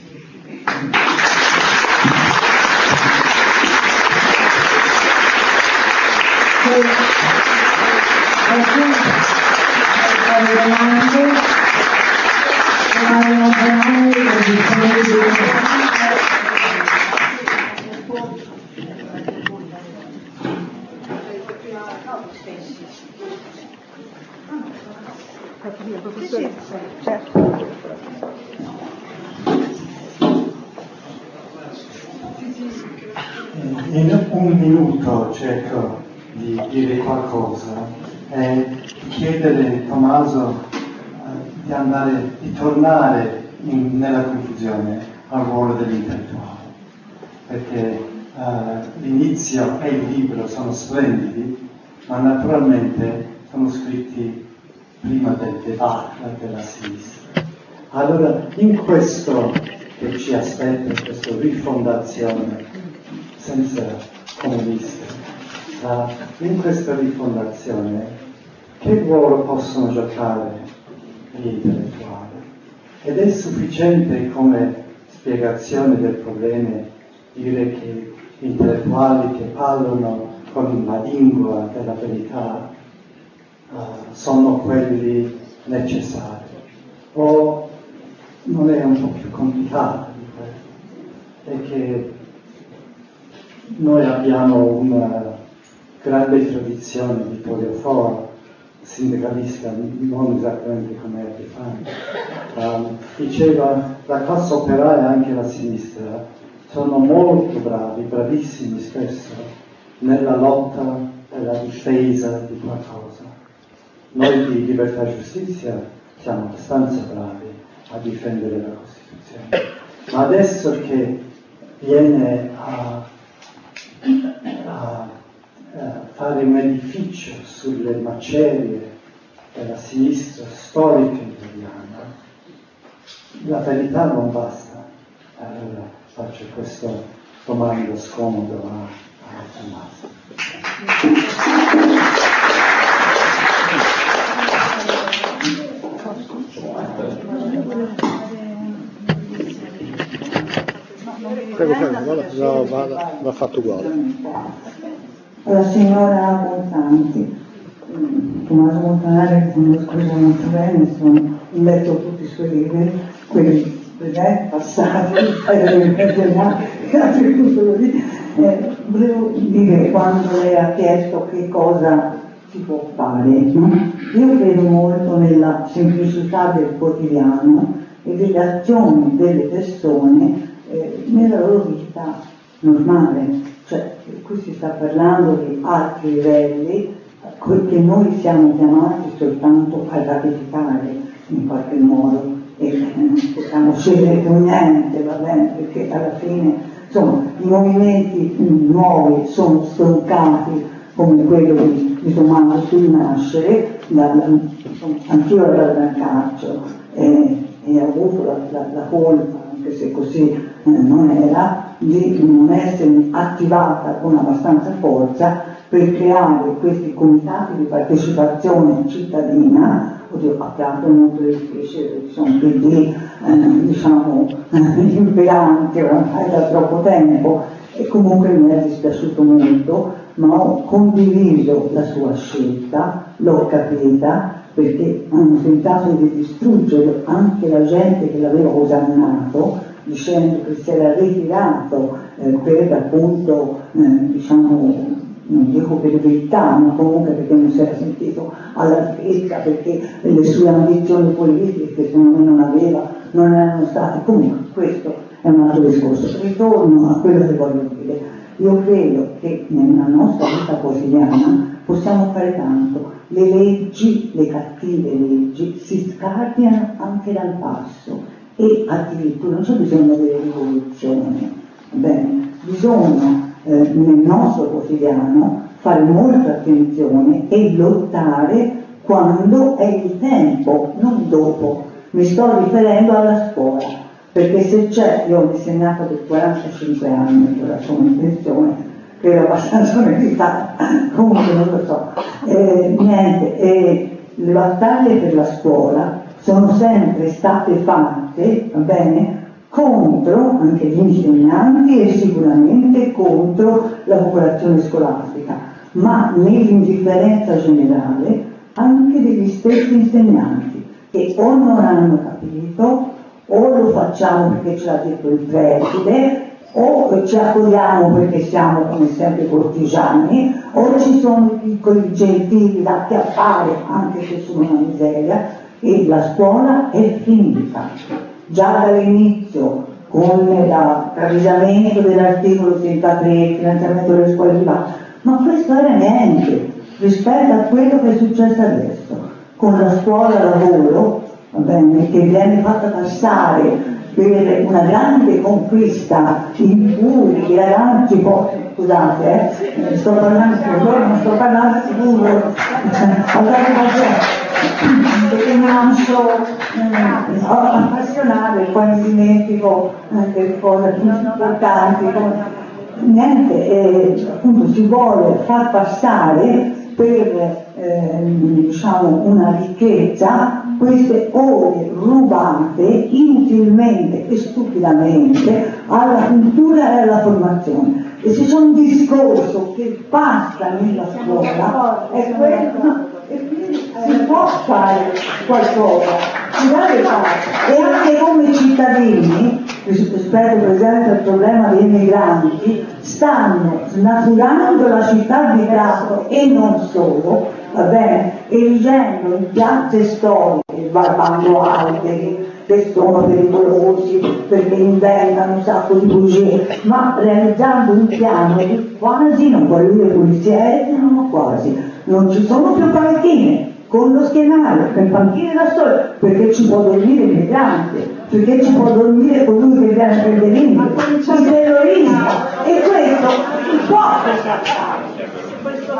In un minuto cerco di dire qualcosa e chiedere a Tommaso di tornare nella confusione al ruolo dell'intellettuale, perché l'inizio e il libro sono splendidi, ma naturalmente sono scritti prima del debacle della sinistra. Allora, in questo che ci aspetta, questa rifondazione senza comunisti, in questa rifondazione che ruolo possono giocare gli intellettuali? Ed è sufficiente come spiegazione del problema dire che gli intellettuali che parlano con la lingua della verità sono quelli necessari, o non è un po' più complicato di questo? È che noi abbiamo una grande tradizione di Poliofor, sindacalista, non esattamente come Epifani, diceva la classe operaia e anche la sinistra sono molto bravi, bravissimi spesso, nella lotta e la difesa di qualcosa. Noi di Libertà e Giustizia siamo abbastanza bravi a difendere la Costituzione, ma adesso che viene a fare un edificio sulle macerie della sinistra storica italiana, la verità non basta. Allora faccio questo comando scomodo a Tommaso. Prego, va fatto uguale. La signora Montanti, Tommaso Montanari, conosco molto bene, ho letto tutti i suoi libri, quelli passati, volevo dire, quando lei ha chiesto che cosa si può fare, no? Io credo molto nella semplicità del quotidiano e delle azioni delle persone nella loro vita normale. Cioè, qui si sta parlando di alti livelli che noi siamo chiamati soltanto a ratificare in qualche modo e non possiamo scegliere con niente, va bene, perché alla fine insomma i movimenti nuovi sono stroncati come quello di Tommaso sul nascere, anch'io ero dal calcio e ho avuto la colpa, anche se così non era, di non essere attivata con abbastanza forza per creare questi comitati di partecipazione cittadina. Oddio, a Prato è molto difficile, sono PD diciamo imperanti ormai da troppo tempo, e comunque mi è dispiaciuto molto, ma ho condiviso la sua scelta, l'ho capita, perché hanno tentato di distruggere anche la gente che l'aveva osannato, dicendo che si era ritirato per appunto diciamo, non dico per verità, ma comunque perché non si era sentito all'altezza, perché le sue ambizioni politiche che secondo me non aveva non erano state. Comunque questo è un altro discorso. Ritorno a quello che voglio dire. Io credo che nella nostra vita quotidiana possiamo fare tanto. Le leggi, le cattive leggi, si scardinano anche dal passo e addirittura non c'è bisogno delle rivoluzioni. Bene, bisogna nel nostro quotidiano fare molta attenzione e lottare quando è il tempo, non dopo. Mi sto riferendo alla scuola, perché se c'è, io ho insegnato per 45 anni, ora sono in pensione, credo abbastanza meritata, comunque non lo so, le battaglie per la scuola sono sempre state fatte, va bene, contro anche gli insegnanti e sicuramente contro la popolazione scolastica, ma nell'indifferenza generale anche degli stessi insegnanti, che o non hanno capito, o lo facciamo perché ce l'ha detto il preside, o ci accodiamo perché siamo come sempre cortigiani, o ci sono i piccoli gentili da acchiappare, anche se sono una miseria, e la scuola è finita. Già dall'inizio, con l'avvisamento dell'articolo 33, il finanziamento delle scuole private, ma questo era niente rispetto a quello che è successo adesso, con la scuola lavoro, va bene, che viene fatta passare per una grande conquista in cui i ragazzi scusate, sto parlando sicuro, perché mi lascio appassionare, poi dimentico anche cose più importanti. Niente, appunto si vuole far passare per diciamo una ricchezza queste ore rubate inutilmente e stupidamente alla cultura e alla formazione. E se c'è un discorso che passa nella scuola è quello, e quindi si può fare qualcosa, e anche come cittadini, rispetto per esempio al problema dei migranti, stanno snaturando la città di Prato e non solo, va bene, erigendo in piazze storiche, barbando alberi che sono pericolosi perché inventano un sacco di bugie, ma realizzando un piano di quasi, non voglio dire pulizia etnica, ma quasi, non ci sono più panchine, con lo scenario, per panchine da sole, perché ci può dormire il migrante, perché ci può dormire colui che viene a prendere il terrorista, e questo si può fare. Questo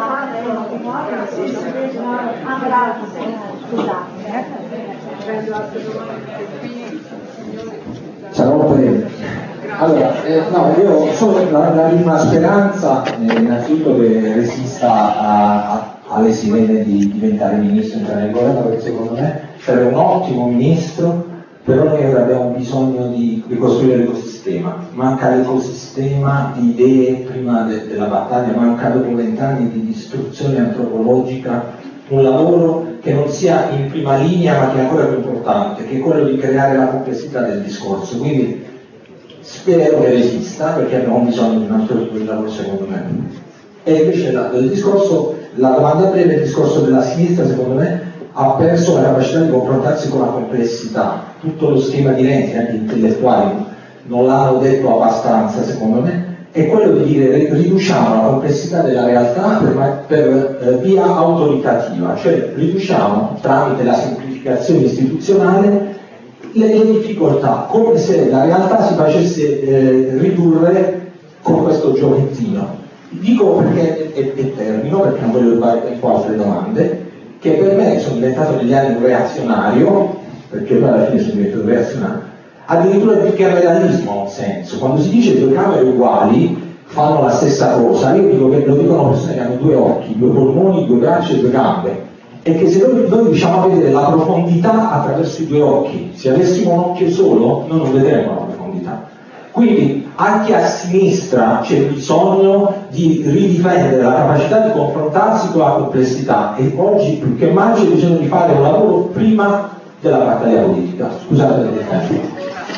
Sarò breve. Allora, no, io ho solo la prima speranza, innanzitutto che resista alle sirene di diventare ministro in del governo, perché secondo me sarebbe un ottimo ministro, però noi ora abbiamo bisogno di ricostruire l'ecosistema. Manca l'ecosistema di idee prima della battaglia, manca dopo 20 anni di distruzione antropologica, un lavoro che non sia in prima linea ma che è ancora più importante, che è quello di creare la complessità del discorso. Quindi spero che resista, perché abbiamo bisogno di un altro tipo di lavoro secondo me. E invece del discorso, la domanda breve, il discorso della sinistra secondo me ha perso la capacità di confrontarsi con la complessità. Tutto lo schema di Renzi, anche gli intellettuali non l'hanno detto abbastanza secondo me, è quello di dire riduciamo la complessità della realtà per via autoritativa, cioè riduciamo tramite la semplificazione istituzionale le difficoltà, come se la realtà si facesse ridurre con questo giochettino. Dico perché, e termino, perché non voglio fare altre domande, che per me sono diventato negli anni un reazionario, perché poi alla fine sono diventato reazionario, addirittura il bicameralismo ha un senso. Quando si dice due camere uguali fanno la stessa cosa, io dico che lo dicono persone che hanno due occhi, due polmoni, due braccia e due gambe, e che se noi riusciamo a vedere la profondità attraverso i due occhi, se avessimo un occhio solo noi non vedremmo la profondità. Quindi anche a sinistra c'è bisogno di ridifendere la capacità di confrontarsi con la complessità, e oggi più che mai c'è bisogno di fare un lavoro prima della battaglia politica. Scusate per il tempo.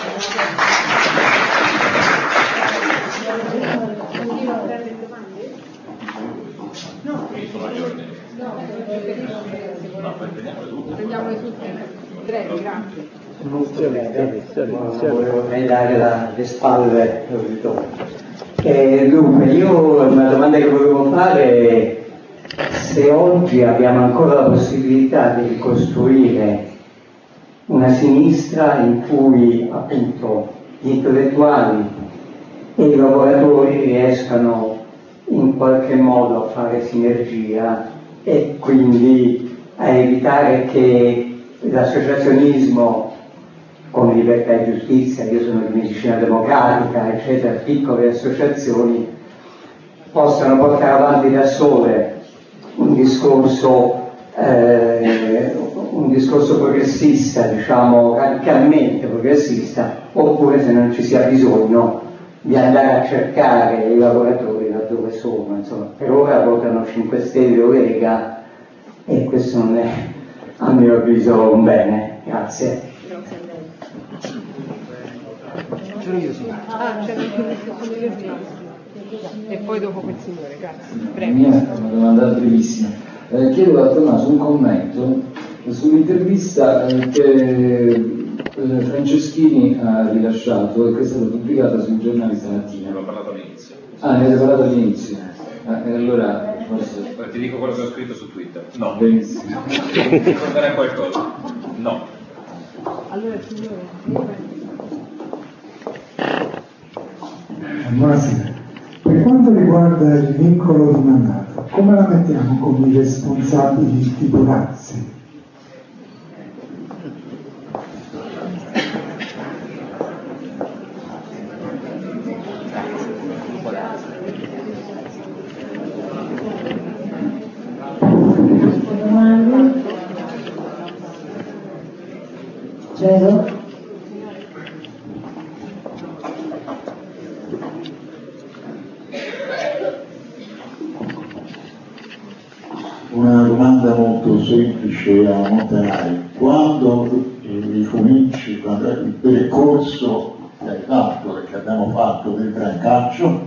Vorrei dare le spalle all'uditorio. Dunque, io una domanda che volevo fare è se oggi abbiamo ancora la possibilità di ricostruire una sinistra in cui appunto gli intellettuali e i lavoratori riescano in qualche modo a fare sinergia e quindi a evitare che l'associazionismo come Libertà e Giustizia, io sono di Medicina Democratica, eccetera, piccole associazioni possano portare avanti da sole un discorso progressista, diciamo radicalmente progressista, oppure se non ci sia bisogno di andare a cercare i lavoratori da dove sono. Insomma, per ora votano 5 Stelle o Lega e questo non è a mio avviso un bene. Grazie. Grazie a lei. C'ero io, sì. C'era il e poi dopo quel signore, grazie. Prego. Una domanda brevissima. Chiedo a Tommaso un commento sull'intervista che Franceschini ha rilasciato e che è stata pubblicata sui giornali stamattina. Ne ho parlato all'inizio. Ah, ne avete parlato all'inizio? Allora forse... Ti dico quello che ho scritto su Twitter. No. Benissimo. Ti ricorderai qualcosa? No. Allora, signore, Buonasera. Per quanto riguarda il vincolo di mandato, come la mettiamo con i responsabili tipo Razzi? Prego. Una domanda molto semplice a Montanari. Quando ricominci, quando il percorso che hai fatto e che abbiamo fatto del Brancaccio,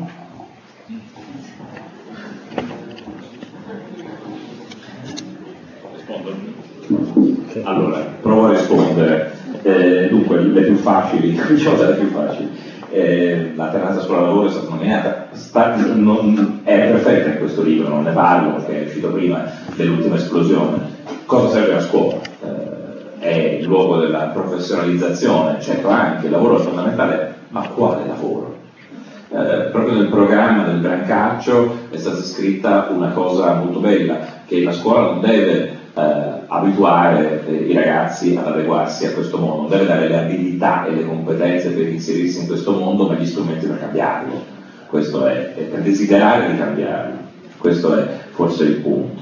allora, provo a rispondere. Dunque, le più facili, cominciamo dalle più facili. L'alternanza scuola-lavoro è stata nominata, è perfetta in questo libro, non ne parlo perché è uscito prima dell'ultima esplosione. Cosa serve a scuola? È il luogo della professionalizzazione, certo anche il lavoro è fondamentale, ma quale lavoro? Proprio nel programma del Brancaccio è stata scritta una cosa molto bella, che la scuola non deve abituare i ragazzi ad adeguarsi a questo mondo, deve dare le abilità e le competenze per inserirsi in questo mondo, ma gli strumenti per cambiarlo. Questo è per desiderare di cambiarlo. Questo è forse il punto.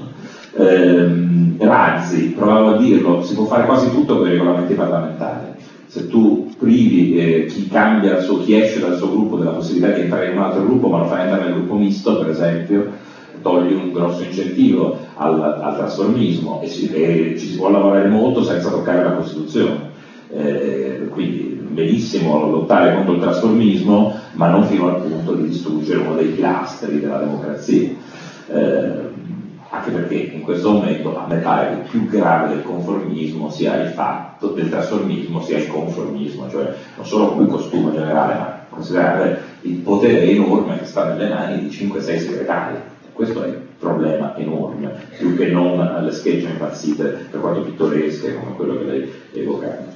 Razzi, provavo a dirlo, si può fare quasi tutto con i regolamenti parlamentari. Se tu privi chi esce dal suo gruppo della possibilità di entrare in un altro gruppo, ma lo fai andare nel gruppo misto, per esempio, togli un grosso incentivo al trasformismo e ci si può lavorare molto senza toccare la Costituzione. Quindi benissimo lottare contro il trasformismo, ma non fino al punto di distruggere uno dei pilastri della democrazia. Anche perché in questo momento a me pare che il più grave del conformismo sia il fatto del trasformismo, sia il conformismo, cioè non solo come costume generale, ma considerare il potere enorme che sta nelle mani di 5-6 segretari. Questo è un problema enorme, più che non le schegge impazzite, per quanto pittoresche, come quello che lei evocava.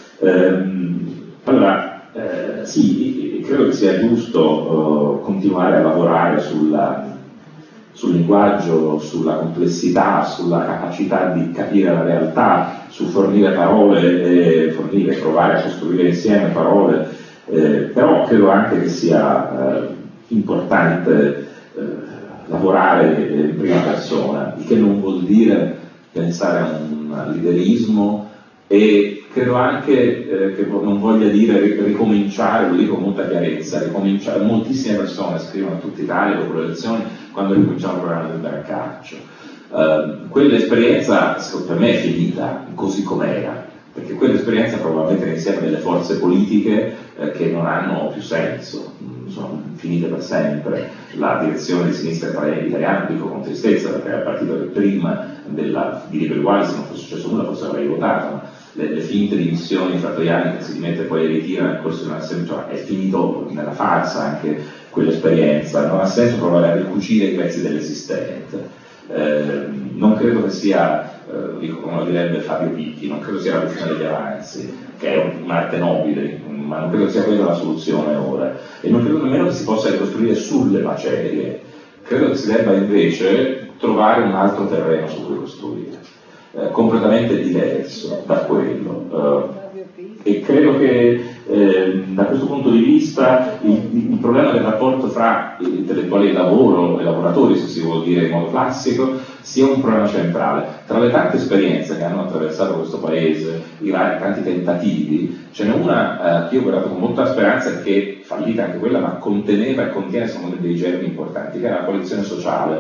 Allora, sì, credo che sia giusto continuare a lavorare sul linguaggio, sulla complessità, sulla capacità di capire la realtà, su fornire parole, provare a costruire insieme parole, però credo anche che sia importante lavorare in prima persona, il che non vuol dire pensare a un liderismo, e credo anche che non voglia dire ricominciare, lo dico con molta chiarezza, moltissime persone scrivono a tutta Italia dopo le elezioni quando ricominciamo il programma del Brancaccio. Quell'esperienza per me è finita così com'era, perché quell'esperienza probabilmente insieme delle forze politiche che non hanno più senso, sono finite per sempre. La direzione di sinistra italiana, dico con tristezza, perché era il partito che prima di Liberi Uguali, se non fosse successo nulla, forse avrei votato, ma le finte dimissioni fra Tajani che si dimette e poi ritira nel corso di una sessione, è finito nella farsa anche quell'esperienza, non ha senso provare a ricucire i pezzi dell'esistente. Non credo che sia, dico come lo direbbe Fabio Picchi, non credo sia la questione degli avanzi, che è un'arte nobile, ma non credo sia quella la soluzione ora, e non credo nemmeno che si possa ricostruire sulle macerie. Credo che si debba invece trovare un altro terreno su cui costruire, completamente diverso da quello, e credo che da questo punto di vista il problema del rapporto fra intellettuali e lavoro e lavoratori, se si vuol dire in modo classico, sia un problema centrale. Tra le tante esperienze che hanno attraversato questo paese, i tanti tentativi, ce n'è una che io ho guardato con molta speranza, che fallita anche quella, ma conteneva e contiene secondo me dei germi importanti, che era la coalizione sociale.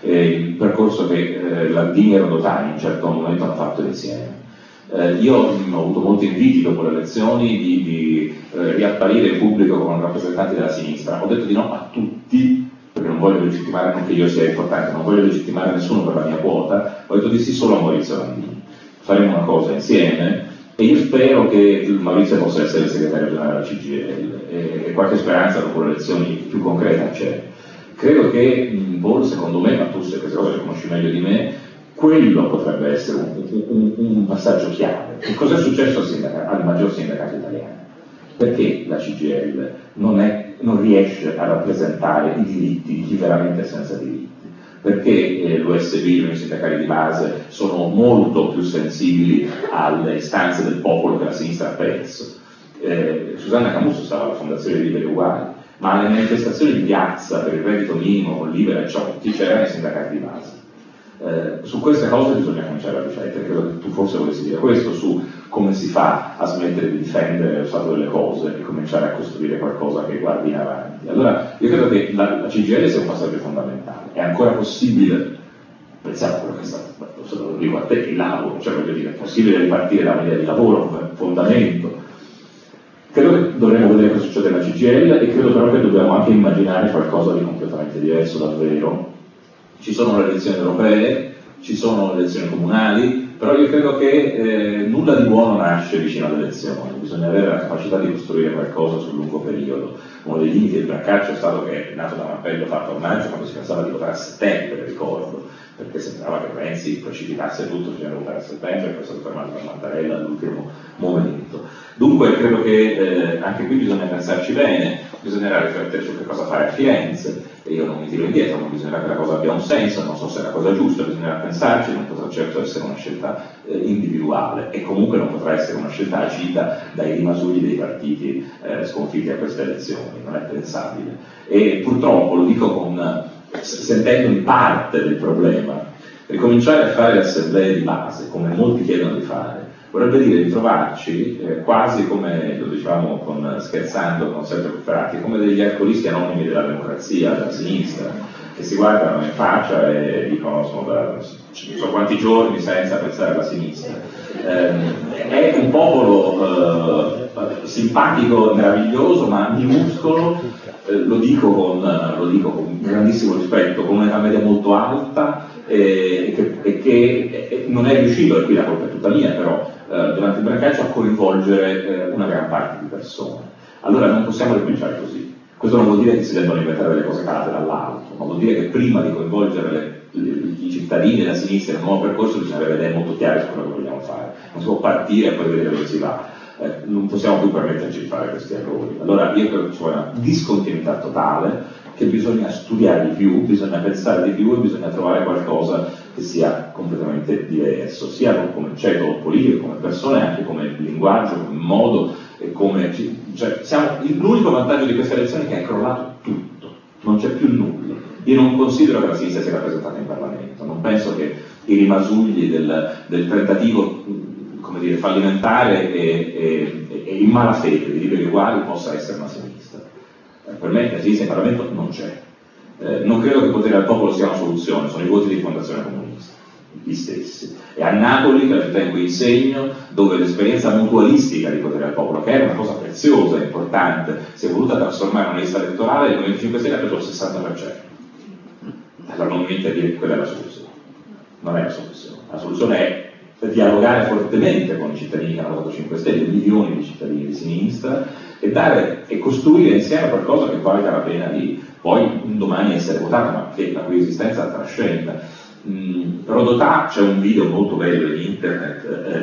il percorso che Landini e Rodotà in un certo momento hanno fatto insieme. Io ho avuto molti inviti dopo le elezioni di riapparire in pubblico come rappresentanti della sinistra. Ho detto di no a tutti, perché non voglio legittimare, non che io sia importante, non voglio legittimare nessuno per la mia quota, ho detto di sì solo a Maurizio Landini. Faremo una cosa insieme e io spero che Maurizio possa essere il segretario generale della CGIL e qualche speranza dopo le elezioni più concreta c'è. Credo che secondo me, ma tu se queste cose le conosci meglio di me, quello potrebbe essere un passaggio chiave. Che cosa è successo al maggior sindacato italiano? Perché la CGIL non riesce a rappresentare i diritti di chi veramente è senza diritti? Perché l'USB, i sindacati di base, sono molto più sensibili alle istanze del popolo che la sinistra ha perso. Susanna Camusso stava alla Fondazione Liberi e Uguali, ma alle manifestazioni di piazza per il reddito minimo, con l'IVA e ciò, chi c'erano i sindacati di base. Su queste cose bisogna cominciare a riflettere, credo che tu forse volessi dire questo, su come si fa a smettere di difendere lo stato delle cose e cominciare a costruire qualcosa che guardi in avanti. Allora io credo che la CGIL sia un passaggio fondamentale, è ancora possibile, pensiamo a quello che sta, se lo dico a te, il lavoro, cioè voglio dire, è possibile ripartire da un'idea di lavoro come fondamento. Credo che dovremo vedere cosa succede alla CGIL e credo però che dobbiamo anche immaginare qualcosa di completamente diverso davvero. Ci sono le elezioni europee, ci sono le elezioni comunali, però io credo che nulla di buono nasce vicino alle elezioni, bisogna avere la capacità di costruire qualcosa sul lungo periodo. Uno dei limiti del braccaccio è stato che è nato da un appello fatto a maggio quando si pensava di votare a settembre, ricordo, perché sembrava che Renzi precipitasse tutto fino a votare a settembre e poi è stato fermato da Mattarella all'ultimo momento. Dunque credo che anche qui bisogna pensarci bene, bisognerà riflettere su che cosa fare a Firenze, e io non mi tiro indietro, ma bisognerà che la cosa abbia un senso, non so se è la cosa giusta, bisognerà pensarci, non potrà certo essere una scelta individuale e comunque non potrà essere una scelta agita dai rimasugli dei partiti sconfitti a queste elezioni, non è pensabile. E purtroppo, lo dico sentendomi parte del problema, ricominciare a fare le assemblee di base, come molti chiedono di fare, vorrebbe dire ritrovarci quasi come, lo diciamo scherzando con Sergio Cofferati, come degli alcolisti anonimi della democrazia, della sinistra, che si guardano in faccia e dicono sono da so quanti giorni senza pensare alla sinistra. È un popolo simpatico, meraviglioso, ma minuscolo, lo dico con grandissimo rispetto, con un'età media molto alta e che non è riuscito, e qui la colpa è tutta mia però, durante il braccaccio a coinvolgere una gran parte di persone. Allora non possiamo ricominciare così. Questo non vuol dire che si debbano inventare delle cose calate dall'alto, ma vuol dire che prima di coinvolgere i cittadini e la sinistra in un nuovo percorso bisogna avere idee molto chiare su quello che vogliamo fare. Non si può partire e poi vedere dove si va. Non possiamo più permetterci di fare questi errori. Allora io credo che ci sia una discontinuità totale, che bisogna studiare di più, bisogna pensare di più e bisogna trovare qualcosa che sia completamente diverso, sia come ceto politico, come persone, anche come linguaggio, come modo e come... l'unico vantaggio di queste elezioni è che è crollato tutto, non c'è più nulla. Io non considero che la sinistra sia rappresentata in Parlamento, non penso che i rimasugli del tentativo come dire, fallimentare e in malafede di Liberi e Uguali possa essere una sinistra. Per me la sinistra in Parlamento non c'è. Non credo che il potere al popolo sia una soluzione, sono i voti di Fondazione Comunista, gli stessi. E a Napoli, che è la città in cui insegno, dove l'esperienza mutualistica di potere al popolo, che era una cosa preziosa, importante, si è voluta trasformare in una lista elettorale e il Movimento 5 Stelle ha preso il 60%. Allora non mi viene a dire che quella è la soluzione. Non è la soluzione. La soluzione è dialogare fortemente con i cittadini che hanno votato 5 Stelle, milioni di cittadini di sinistra, e costruire insieme qualcosa che valga la pena di poi un domani essere votato, ma che la cui esistenza trascenda. Rodotà, c'è un video molto bello in internet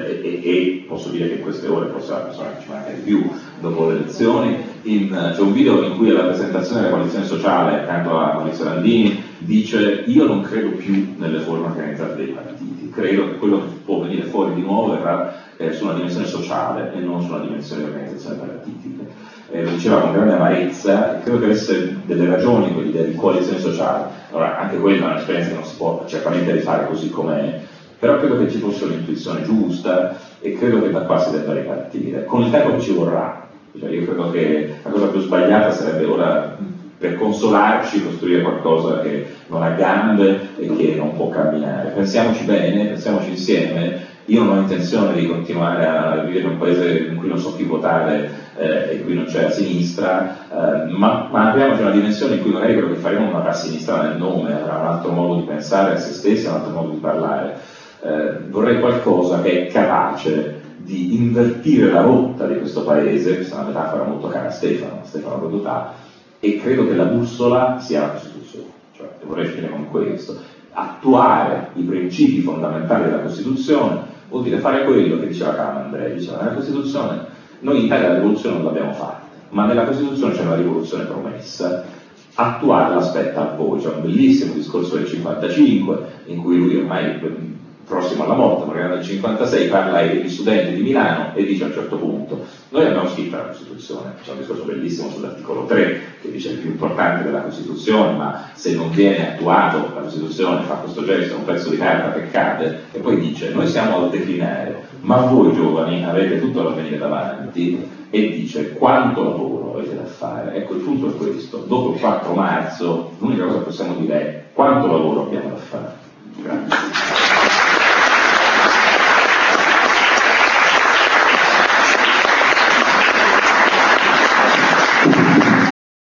e posso dire che in queste ore forse la persona che ci manca di più dopo le elezioni, c'è un video in cui alla presentazione della coalizione sociale accanto a Maurizio Landini dice: io non credo più nelle forme organizzate dei partiti, credo che quello che può venire fuori di nuovo verrà su una dimensione sociale e non su una dimensione di organizzazione partitica. Lo diceva con grande amarezza, e credo che avesse delle ragioni quell'idea di coalizione sociale. Allora, anche quella è un'esperienza che non si può certamente rifare così com'è, però credo che ci fosse un'intuizione giusta e credo che da qua si debba ripartire, con il tempo che ci vorrà. Cioè, io credo che la cosa più sbagliata sarebbe ora per consolarci costruire qualcosa che non ha gambe e che non può camminare. Pensiamoci bene, pensiamoci insieme. Io non ho intenzione di continuare a vivere in un paese in cui non so chi votare e in cui non c'è la sinistra, ma apriamoci una dimensione in cui magari quello che faremo non avrà sinistra nel nome, avrà un altro modo di pensare a se stessi, un altro modo di parlare. Vorrei qualcosa che è capace di invertire la rotta di questo paese, questa è una metafora molto cara a Stefano Rodotà, e credo che la bussola sia la Costituzione. Cioè, vorrei finire con questo. Attuare i principi fondamentali della Costituzione vuol dire fare quello che diceva Calamandrei, diceva nella Costituzione, noi in Italia la rivoluzione non l'abbiamo fatta, ma nella Costituzione c'è una rivoluzione promessa, attuarla spetta a voi. C'è un bellissimo discorso del 55 in cui lui ormai prossimo alla morte, magari nel 56, parla agli studenti di Milano e dice a un certo punto: noi abbiamo scritto la Costituzione, c'è un discorso bellissimo sull'articolo 3 che dice il più importante della Costituzione, ma se non viene attuato la Costituzione fa questo gesto, un pezzo di carta che cade, e poi dice: noi siamo al declinare, ma voi giovani avete tutto l'avvenire davanti, e dice quanto lavoro avete da fare. Ecco, il punto è questo: dopo il 4 marzo l'unica cosa che possiamo dire è quanto lavoro abbiamo da fare.